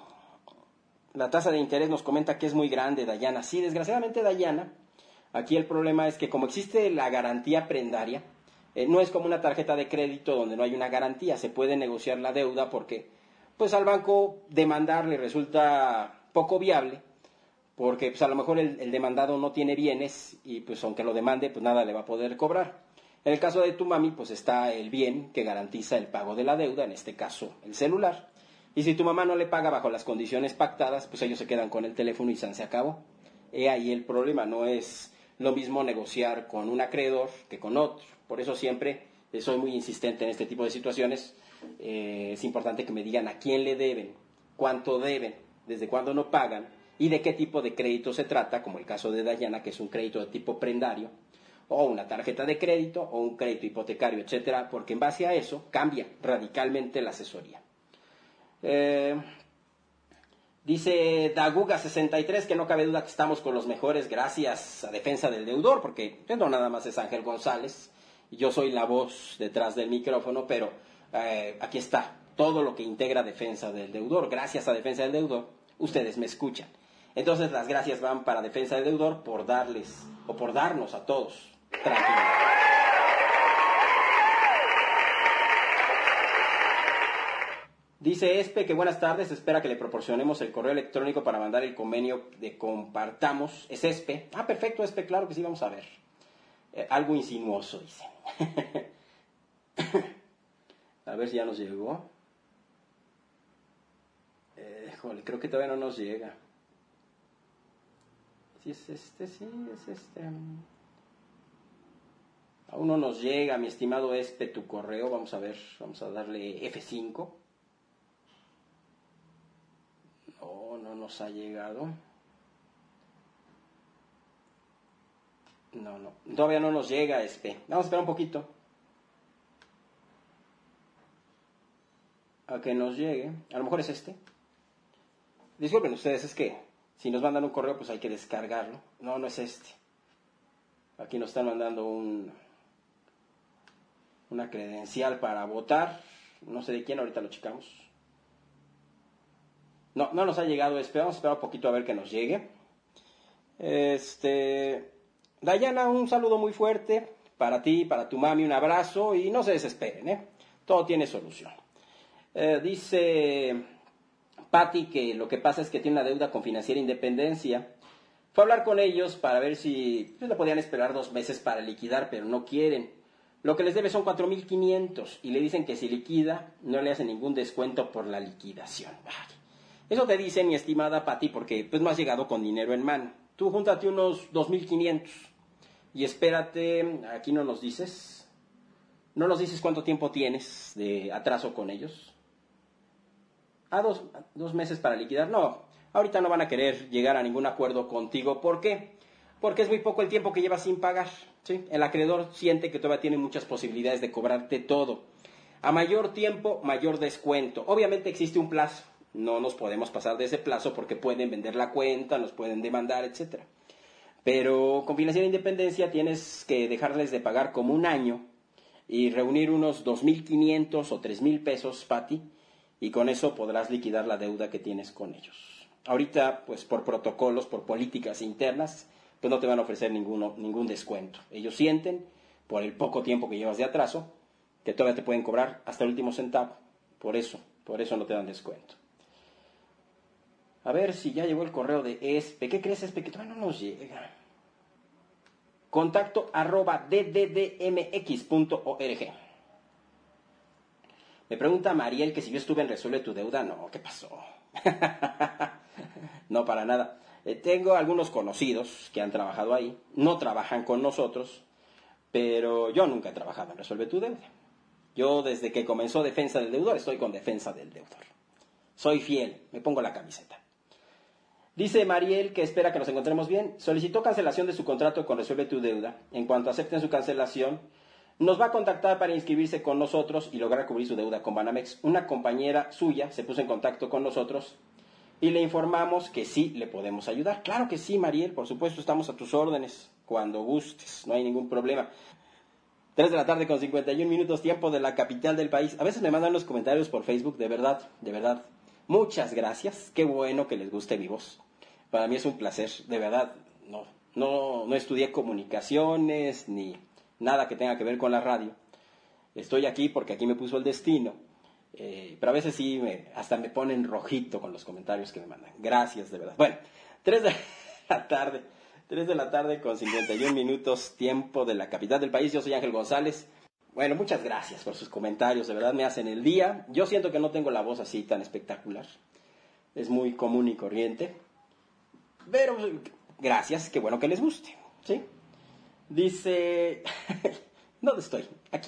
La tasa de interés nos comenta que es muy grande, Dayana. Sí, desgraciadamente, Dayana, aquí el problema es que como existe la garantía prendaria, eh, no es como una tarjeta de crédito donde no hay una garantía. Se puede negociar la deuda porque pues al banco demandarle resulta poco viable, porque pues a lo mejor el, el demandado no tiene bienes y pues aunque lo demande, pues nada le va a poder cobrar. En el caso de tu mami, pues está el bien que garantiza el pago de la deuda, en este caso el celular. Y si tu mamá no le paga bajo las condiciones pactadas, pues ellos se quedan con el teléfono y se acabó. He ahí el problema, no es lo mismo negociar con un acreedor que con otro. Por eso siempre soy muy insistente en este tipo de situaciones. Eh, es importante que me digan a quién le deben, cuánto deben, desde cuándo no pagan y de qué tipo de crédito se trata, como el caso de Dayana, que es un crédito de tipo prendario, o una tarjeta de crédito, o un crédito hipotecario, etcétera, porque en base a eso cambia radicalmente la asesoría. Eh, dice Daguga sesenta y tres que no cabe duda que estamos con los mejores gracias a Defensa del Deudor, porque no nada más es Ángel González, y yo soy la voz detrás del micrófono, pero eh, aquí está todo lo que integra Defensa del Deudor. Gracias a Defensa del Deudor, ustedes me escuchan. Entonces las gracias van para Defensa del Deudor por darles, o por darnos a todos tranquilidad. Dice Espe que buenas tardes, espera que le proporcionemos el correo electrónico para mandar el convenio de Compartamos. Es Espe. Ah, perfecto, Espe, claro que sí, vamos a ver. Eh, algo insinuoso, dice. A ver si ya nos llegó. Eh, joder, creo que todavía no nos llega. Si es este, sí, es este. Aún no nos llega, mi estimado Espe, tu correo. Vamos a ver, vamos a darle F cinco. No, no nos ha llegado. No, no, todavía no nos llega, Espe. Vamos a esperar un poquito a que nos llegue. A lo mejor es este. Disculpen ustedes, es que si nos mandan un correo, pues hay que descargarlo. No, no es este. Aquí nos están mandando un, una credencial para votar. No sé de quién, ahorita lo checamos. No, no nos ha llegado, esperamos esperar un poquito a ver que nos llegue. Este, Dayana, un saludo muy fuerte para ti, para tu mami, un abrazo y no se desesperen, ¿eh? Todo tiene solución. Eh, dice Patti que lo que pasa es que tiene una deuda con Financiera Independencia. Fue a hablar con ellos para ver si pues, le podían esperar dos meses para liquidar, pero no quieren. Lo que les debe son cuatro mil quinientos y le dicen que si liquida no le hacen ningún descuento por la liquidación. Ay, eso te dice, mi estimada Patti, porque pues no has llegado con dinero en mano. Tú júntate unos dos mil quinientos y espérate, aquí no nos dices, no nos dices cuánto tiempo tienes de atraso con ellos. Ah, dos, dos meses para liquidar. No, ahorita no van a querer llegar a ningún acuerdo contigo. ¿Por qué? Porque es muy poco el tiempo que llevas sin pagar, ¿sí? El acreedor siente que todavía tiene muchas posibilidades de cobrarte todo. A mayor tiempo, mayor descuento. Obviamente existe un plazo. No nos podemos pasar de ese plazo porque pueden vender la cuenta, nos pueden demandar, etcétera. Pero con Financiera Independencia tienes que dejarles de pagar como un año y reunir unos dos mil quinientos o tres mil pesos, Patti, y con eso podrás liquidar la deuda que tienes con ellos. Ahorita, pues por protocolos, por políticas internas, pues no te van a ofrecer ninguno, ningún descuento. Ellos sienten, por el poco tiempo que llevas de atraso, que todavía te pueden cobrar hasta el último centavo. Por eso, por eso no te dan descuento. A ver si ya llegó el correo de Espe. ¿Qué crees, Espe? Que todavía no nos llega. Contacto arroba d d d m x punto org. Me pregunta Mariel que si yo estuve en Resuelve tu Deuda. No, ¿qué pasó? No, para nada. Eh, tengo algunos conocidos que han trabajado ahí. No trabajan con nosotros, pero yo nunca he trabajado en Resuelve tu Deuda. Yo desde que comenzó Defensa del Deudor estoy con Defensa del Deudor. Soy fiel, me pongo la camiseta. Dice Mariel que espera que nos encontremos bien. Solicitó cancelación de su contrato con Resuelve tu Deuda. En cuanto acepten su cancelación, nos va a contactar para inscribirse con nosotros y lograr cubrir su deuda con Banamex. Una compañera suya se puso en contacto con nosotros y le informamos que sí le podemos ayudar. Claro que sí, Mariel, por supuesto, estamos a tus órdenes cuando gustes, no hay ningún problema. tres de la tarde con cincuenta y un minutos, tiempo de la capital del país. A veces me mandan los comentarios por Facebook, de verdad, de verdad. Muchas gracias, qué bueno que les guste mi voz. Para mí es un placer, de verdad. No, no, no estudié comunicaciones ni nada que tenga que ver con la radio. Estoy aquí porque aquí me puso el destino. Eh, pero a veces sí, me, hasta me ponen rojito con los comentarios que me mandan. Gracias, de verdad. Bueno, tres de la tarde, tres de la tarde con cincuenta y un minutos, tiempo de la capital del país. Yo soy Ángel González. Bueno, muchas gracias por sus comentarios, de verdad me hacen el día. Yo siento que no tengo la voz así tan espectacular. Es muy común y corriente. Pero gracias, qué bueno que les guste, ¿sí? Dice... ¿Dónde estoy? Aquí.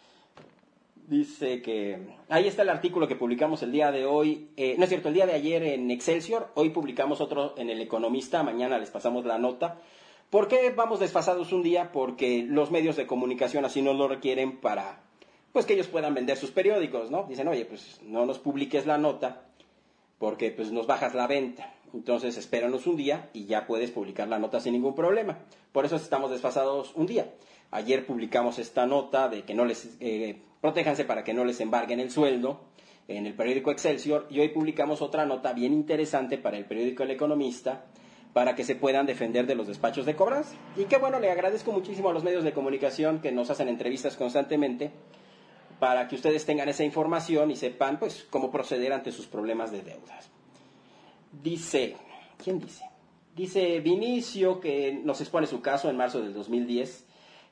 Dice que... Ahí está el artículo que publicamos el día de hoy. Eh, no es cierto, el día de ayer en Excelsior. Hoy publicamos otro en El Economista. Mañana les pasamos la nota. ¿Por qué vamos desfasados un día? Porque los medios de comunicación así nos lo requieren para... Pues que ellos puedan vender sus periódicos, ¿no? Dicen, oye, pues no nos publiques la nota porque pues nos bajas la venta. Entonces espéranos un día y ya puedes publicar la nota sin ningún problema. Por eso estamos desfasados un día. Ayer publicamos esta nota de que no les... Eh, protéjanse para que no les embarguen el sueldo en el periódico Excelsior. Y hoy publicamos otra nota bien interesante para el periódico El Economista para que se puedan defender de los despachos de cobranza. Y qué bueno, le agradezco muchísimo a los medios de comunicación que nos hacen entrevistas constantemente para que ustedes tengan esa información y sepan pues cómo proceder ante sus problemas de deudas. Dice, ¿quién dice? Dice Vinicio, que nos expone su caso en marzo del dos mil diez,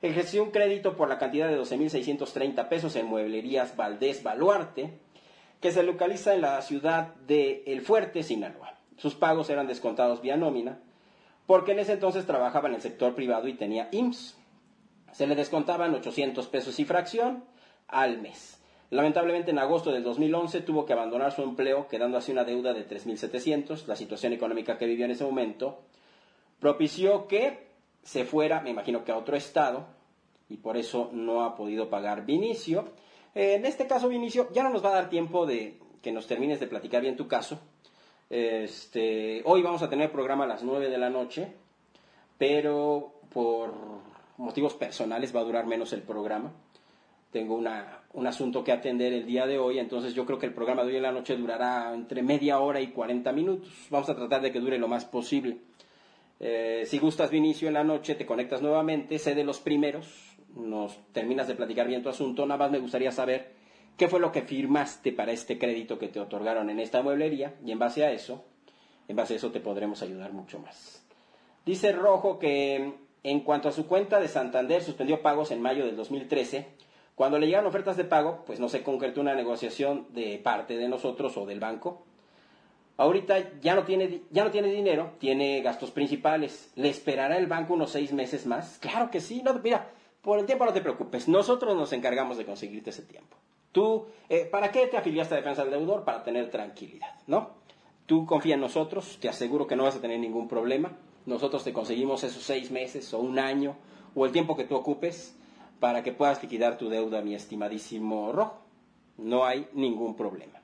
ejerció un crédito por la cantidad de doce mil seiscientos treinta pesos en Mueblerías Valdés Baluarte, que se localiza en la ciudad de El Fuerte, Sinaloa. Sus pagos eran descontados vía nómina, porque en ese entonces trabajaba en el sector privado y tenía I M S S. Se le descontaban ochocientos pesos y fracción al mes. Lamentablemente en agosto del dos mil once tuvo que abandonar su empleo, quedando así una deuda de tres mil setecientos. La situación económica que vivió en ese momento propició que se fuera, me imagino que a otro estado, y por eso no ha podido pagar Vinicio. Eh, en este caso, Vinicio, ya no nos va a dar tiempo de que nos termines de platicar bien tu caso. Este, hoy vamos a tener programa a las nueve de la noche, pero por motivos personales va a durar menos el programa. Tengo una, un asunto que atender el día de hoy, entonces yo creo que el programa de hoy en la noche durará entre media hora y cuarenta minutos. Vamos a tratar de que dure lo más posible. Eh, si gustas, Vinicio, en la noche te conectas nuevamente, sé de los primeros, nos terminas de platicar bien tu asunto. Nada más me gustaría saber qué fue lo que firmaste para este crédito que te otorgaron en esta mueblería, y en base a eso, en base a eso te podremos ayudar mucho más. Dice Rojo que en cuanto a su cuenta de Santander, suspendió pagos en mayo del dos mil trece. Cuando le llegaron ofertas de pago, pues no se concretó una negociación de parte de nosotros o del banco. Ahorita ya no tiene, ya no tiene dinero, tiene gastos principales. ¿Le esperará el banco unos seis meses más? Claro que sí. No, mira, por el tiempo no te preocupes. Nosotros nos encargamos de conseguirte ese tiempo. Tú, eh, ¿para qué te afiliaste a Defensa del Deudor? Para tener tranquilidad, ¿no? Tú confía en nosotros, te aseguro que no vas a tener ningún problema. Nosotros te conseguimos esos seis meses o un año o el tiempo que tú ocupes para que puedas liquidar tu deuda, mi estimadísimo Rojo. No hay ningún problema.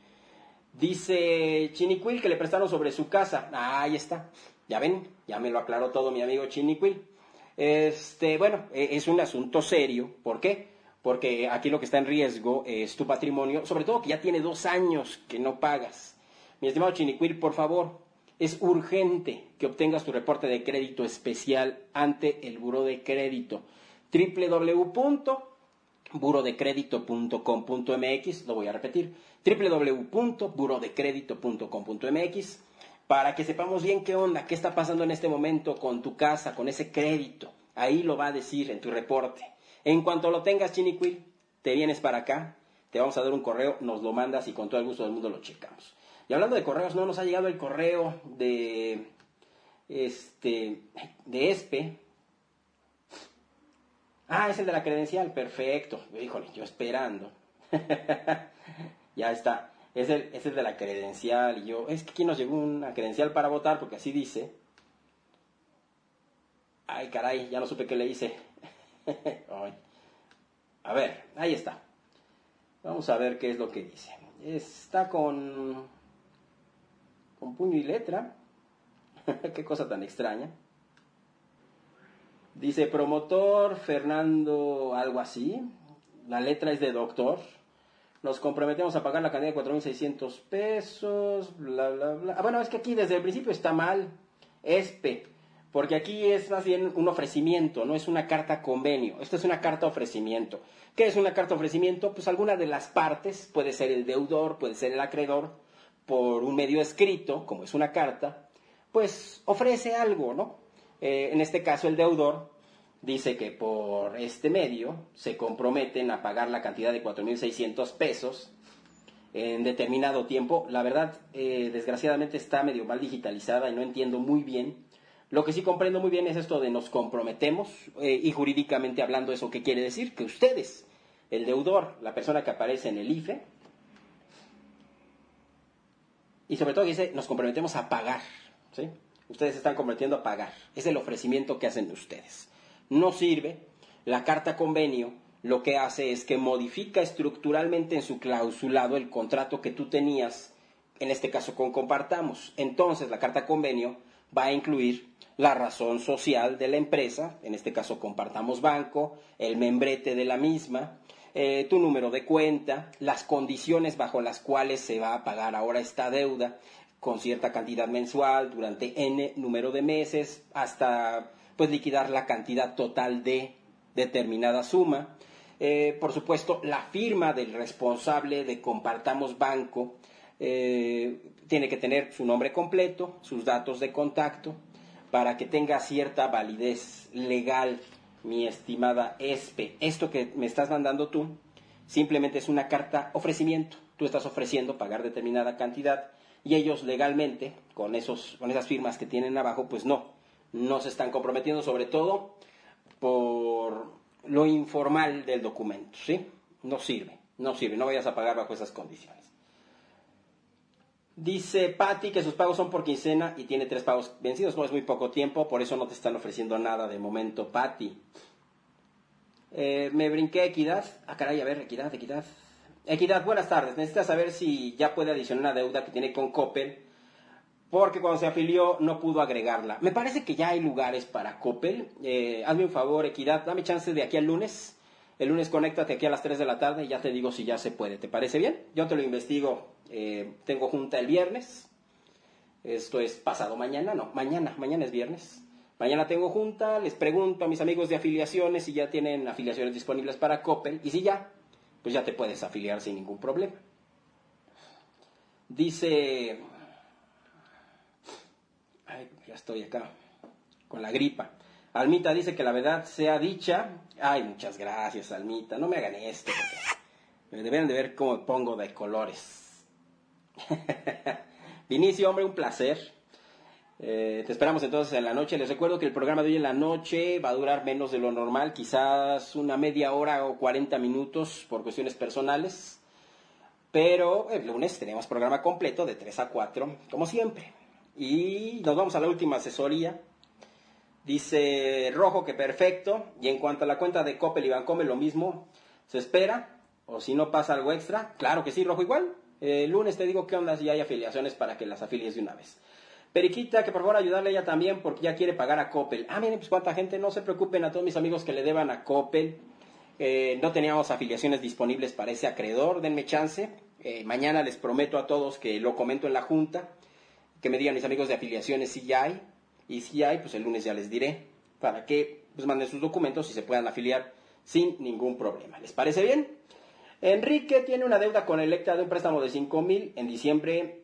Dice Chinicuil que le prestaron sobre su casa. Ah, ahí está. Ya ven, ya me lo aclaró todo mi amigo Chinicuil. Este, bueno, es un asunto serio. ¿Por qué? Porque aquí lo que está en riesgo es tu patrimonio, sobre todo que ya tiene dos años que no pagas. Mi estimado Chinicuil, por favor, es urgente que obtengas tu reporte de crédito especial ante el Buró de Crédito. doble u doble u doble u punto buro de crédito punto com punto m x, lo voy a repetir, doble u doble u doble u punto buro de crédito punto com punto m x, para que sepamos bien qué onda, qué está pasando en este momento con tu casa, con ese crédito. Ahí lo va a decir en tu reporte. En cuanto lo tengas, Chinicuil, te vienes para acá, te vamos a dar un correo, nos lo mandas y con todo el gusto del mundo lo checamos. Y hablando de correos, no nos ha llegado el correo de este de E S P E. Ah, es el de la credencial, perfecto. Híjole, yo esperando. Ya está, es el, es el de la credencial. Y yo, es que aquí nos llegó una credencial para votar, porque así dice. Ay, caray, ya no supe qué le hice. A ver, ahí está. Vamos a ver qué es lo que dice. Está con, con puño y letra. Qué cosa tan extraña. Dice promotor Fernando, algo así. La letra es de doctor. Nos comprometemos a pagar la cantidad de cuatro mil seiscientos pesos. Bla, bla, bla. Ah, bueno, es que aquí desde el principio está mal. E S P E. Porque aquí es más bien un ofrecimiento, no es una carta convenio. Esto es una carta ofrecimiento. ¿Qué es una carta ofrecimiento? Pues alguna de las partes, puede ser el deudor, puede ser el acreedor, por un medio escrito, como es una carta, pues ofrece algo, ¿no? Eh, en este caso el deudor dice que por este medio se comprometen a pagar la cantidad de cuatro mil seiscientos pesos en determinado tiempo. La verdad, eh, desgraciadamente está medio mal digitalizada y no entiendo muy bien. Lo que sí comprendo muy bien es esto de nos comprometemos, eh, y jurídicamente hablando, ¿eso qué quiere decir? Que ustedes, el deudor, la persona que aparece en el I F E, y sobre todo dice, nos comprometemos a pagar, ¿sí? Ustedes se están comprometiendo a pagar, es el ofrecimiento que hacen ustedes. No sirve, la carta convenio lo que hace es que modifica estructuralmente en su clausulado el contrato que tú tenías, en este caso con Compartamos. Entonces la carta convenio va a incluir la razón social de la empresa, en este caso Compartamos Banco, el membrete de la misma, eh, tu número de cuenta, las condiciones bajo las cuales se va a pagar ahora esta deuda, con cierta cantidad mensual, durante N número de meses, hasta pues liquidar la cantidad total de determinada suma. Eh, por supuesto, la firma del responsable de Compartamos Banco eh, tiene que tener su nombre completo, sus datos de contacto, para que tenga cierta validez legal mi estimada Espe. Esto que me estás mandando tú simplemente es una carta ofrecimiento. Tú estás ofreciendo pagar determinada cantidad y ellos legalmente, con, esos, con esas firmas que tienen abajo, pues no, no se están comprometiendo, sobre todo por lo informal del documento, ¿sí? No sirve, no sirve, no vayas a pagar bajo esas condiciones. Dice Patti que sus pagos son por quincena y tiene tres pagos vencidos, no es muy poco tiempo, por eso no te están ofreciendo nada de momento, Patti. Eh, me brinqué Equidad, ah caray, a ver, Equidad, Equidad. Equidad, buenas tardes, necesitas saber si ya puede adicionar una deuda que tiene con Coppel, porque cuando se afilió no pudo agregarla. Me parece que ya hay lugares para Coppel, eh, hazme un favor Equidad, dame chance de aquí al lunes. El lunes conéctate aquí a las tres de la tarde y ya te digo si ya se puede. ¿Te parece bien? Yo te lo investigo. Eh, tengo junta el viernes. Esto es pasado mañana. No, mañana. Mañana es viernes. Mañana tengo junta. Les pregunto a mis amigos de afiliaciones si ya tienen afiliaciones disponibles para Coppel. Y si ya, pues ya te puedes afiliar sin ningún problema. Dice... Ay, ya estoy acá con la gripa. Almita dice que la verdad sea dicha. Ay, muchas gracias, Almita. No me hagan esto, porque deberían de ver cómo me pongo de colores. Vinicio, hombre, un placer. Eh, te esperamos entonces en la noche. Les recuerdo que el programa de hoy en la noche va a durar menos de lo normal, quizás una media hora o cuarenta minutos por cuestiones personales. Pero el lunes tenemos programa completo de tres a cuatro, como siempre. Y nos vamos a la última asesoría. Dice Rojo que perfecto. Y en cuanto a la cuenta de Coppel y Bancomer, lo mismo. ¿Se espera? O si no pasa algo extra. Claro que sí, Rojo, igual. El eh, lunes te digo qué onda si hay afiliaciones para que las afilies de una vez. Periquita, que por favor ayudarle a ella también porque ya quiere pagar a Coppel. Ah, miren, pues cuánta gente. No se preocupen a todos mis amigos que le deban a Coppel. Eh, no teníamos afiliaciones disponibles para ese acreedor. Denme chance. Eh, mañana les prometo a todos que lo comento en la junta. Que me digan mis amigos de afiliaciones si ya hay. Y si hay, pues el lunes ya les diré para que pues, manden sus documentos y se puedan afiliar sin ningún problema. ¿Les parece bien? Enrique tiene una deuda con Electra de un préstamo de cinco mil en diciembre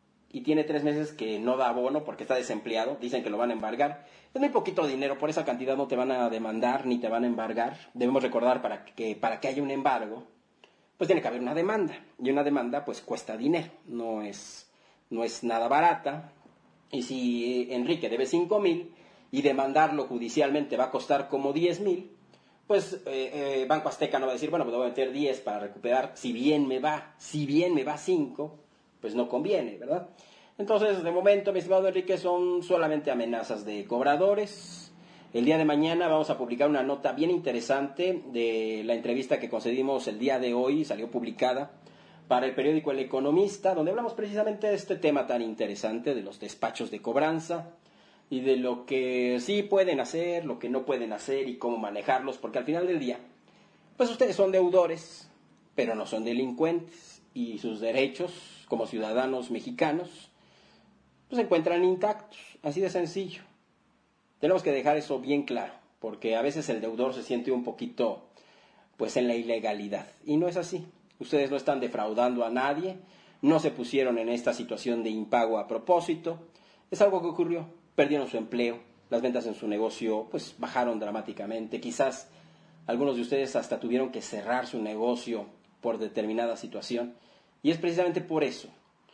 y tiene tres meses que no da abono porque está desempleado. Dicen que lo van a embargar. Es muy poquito dinero, por esa cantidad no te van a demandar ni te van a embargar. Debemos recordar para que, para que haya un embargo, pues tiene que haber una demanda. Y una demanda pues cuesta dinero, no es, no es nada barata. Y si Enrique debe cinco mil y demandarlo judicialmente va a costar como diez mil, pues eh, eh, Banco Azteca no va a decir, bueno, pues voy a meter diez para recuperar, si bien me va, si bien me va cinco, pues no conviene, ¿verdad? Entonces, de momento, mi estimado Enrique, son solamente amenazas de cobradores. El día de mañana vamos a publicar una nota bien interesante de la entrevista que concedimos el día de hoy, salió publicada para el periódico El Economista, donde hablamos precisamente de este tema tan interesante de los despachos de cobranza y de lo que sí pueden hacer, lo que no pueden hacer y cómo manejarlos, porque al final del día, pues ustedes son deudores, pero no son delincuentes y sus derechos como ciudadanos mexicanos pues se encuentran intactos, así de sencillo. Tenemos que dejar eso bien claro, porque a veces el deudor se siente un poquito pues en la ilegalidad y no es así. Ustedes no están defraudando a nadie, no se pusieron en esta situación de impago a propósito. Es algo que ocurrió, perdieron su empleo, las ventas en su negocio pues bajaron dramáticamente. Quizás algunos de ustedes hasta tuvieron que cerrar su negocio por determinada situación. Y es precisamente por eso,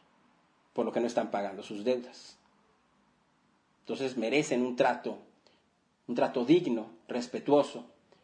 por lo que no están pagando sus deudas. Entonces merecen un trato, un trato digno, respetuoso.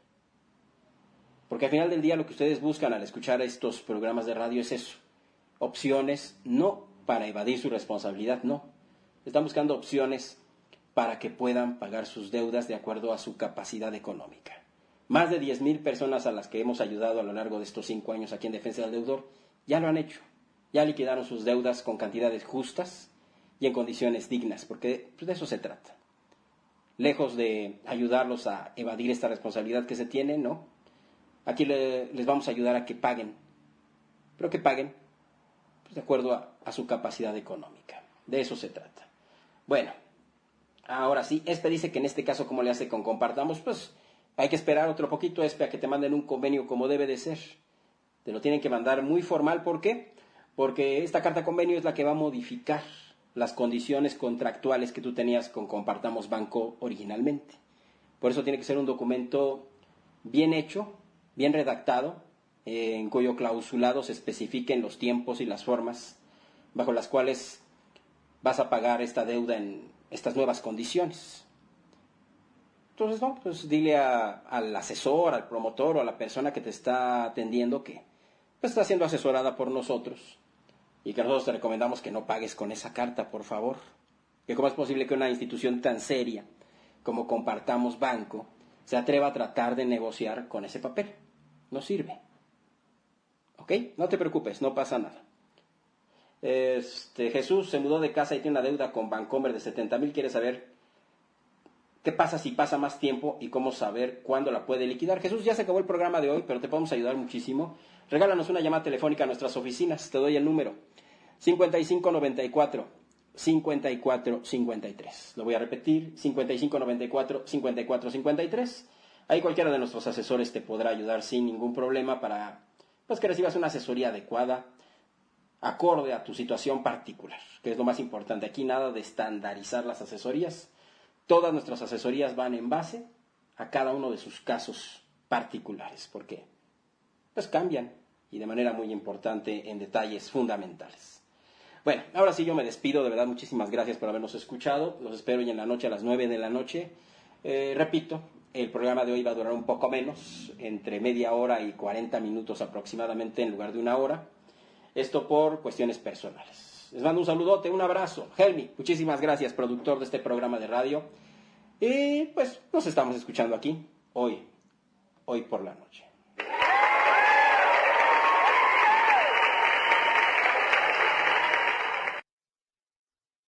Porque al final del día lo que ustedes buscan al escuchar estos programas de radio es eso. Opciones no para evadir su responsabilidad, no. Están buscando opciones para que puedan pagar sus deudas de acuerdo a su capacidad económica. Más de diez mil personas a las que hemos ayudado a lo largo de estos cinco años aquí en Defensa del Deudor ya lo han hecho. Ya liquidaron sus deudas con cantidades justas y en condiciones dignas, porque pues, de eso se trata. Lejos de ayudarlos a evadir esta responsabilidad que se tiene, ¿no? Aquí le, les vamos a ayudar a que paguen, pero que paguen pues, de acuerdo a, a su capacidad económica. De eso se trata. Bueno, ahora sí, Espe dice que en este caso, como le hace con Compartamos, pues hay que esperar otro poquito, Espe, a que te manden un convenio como debe de ser. Te lo tienen que mandar muy formal, ¿por qué? Porque esta carta convenio es la que va a modificar las condiciones contractuales que tú tenías con Compartamos Banco originalmente. Por eso tiene que ser un documento bien hecho, bien redactado, eh, en cuyo clausulado se especifiquen los tiempos y las formas bajo las cuales vas a pagar esta deuda en estas nuevas condiciones. Entonces, no, pues dile a, al asesor, al promotor o a la persona que te está atendiendo que pues, está siendo asesorada por nosotros y que nosotros te recomendamos que no pagues con esa carta, por favor. Que cómo es posible que una institución tan seria como Compartamos Banco se atreva a tratar de negociar con ese papel. No sirve. ¿Ok? No te preocupes, no pasa nada. Este, Jesús se mudó de casa y tiene una deuda con Bancomer de setenta mil. Quiere saber qué pasa si pasa más tiempo y cómo saber cuándo la puede liquidar. Jesús, ya se acabó el programa de hoy, pero te podemos ayudar muchísimo. Regálanos una llamada telefónica a nuestras oficinas. Te doy el número cincuenta y cinco noventa y cuatro cincuenta y cuatro cincuenta y tres. Lo voy a repetir, cincuenta y cinco noventa y cuatro cincuenta y cuatro cincuenta y tres. Ahí cualquiera de nuestros asesores te podrá ayudar sin ningún problema para pues, que recibas una asesoría adecuada, acorde a tu situación particular, que es lo más importante. Aquí nada de estandarizar las asesorías. Todas nuestras asesorías van en base a cada uno de sus casos particulares, porque pues cambian y de manera muy importante en detalles fundamentales. Bueno, ahora sí yo me despido, de verdad muchísimas gracias por habernos escuchado. Los espero hoy en la noche a las nueve de la noche. Eh, repito, el programa de hoy va a durar un poco menos, entre media hora y cuarenta minutos aproximadamente en lugar de una hora. Esto por cuestiones personales. Les mando un saludote, un abrazo. Helmi, muchísimas gracias, productor de este programa de radio. Y pues nos estamos escuchando aquí, hoy, hoy por la noche.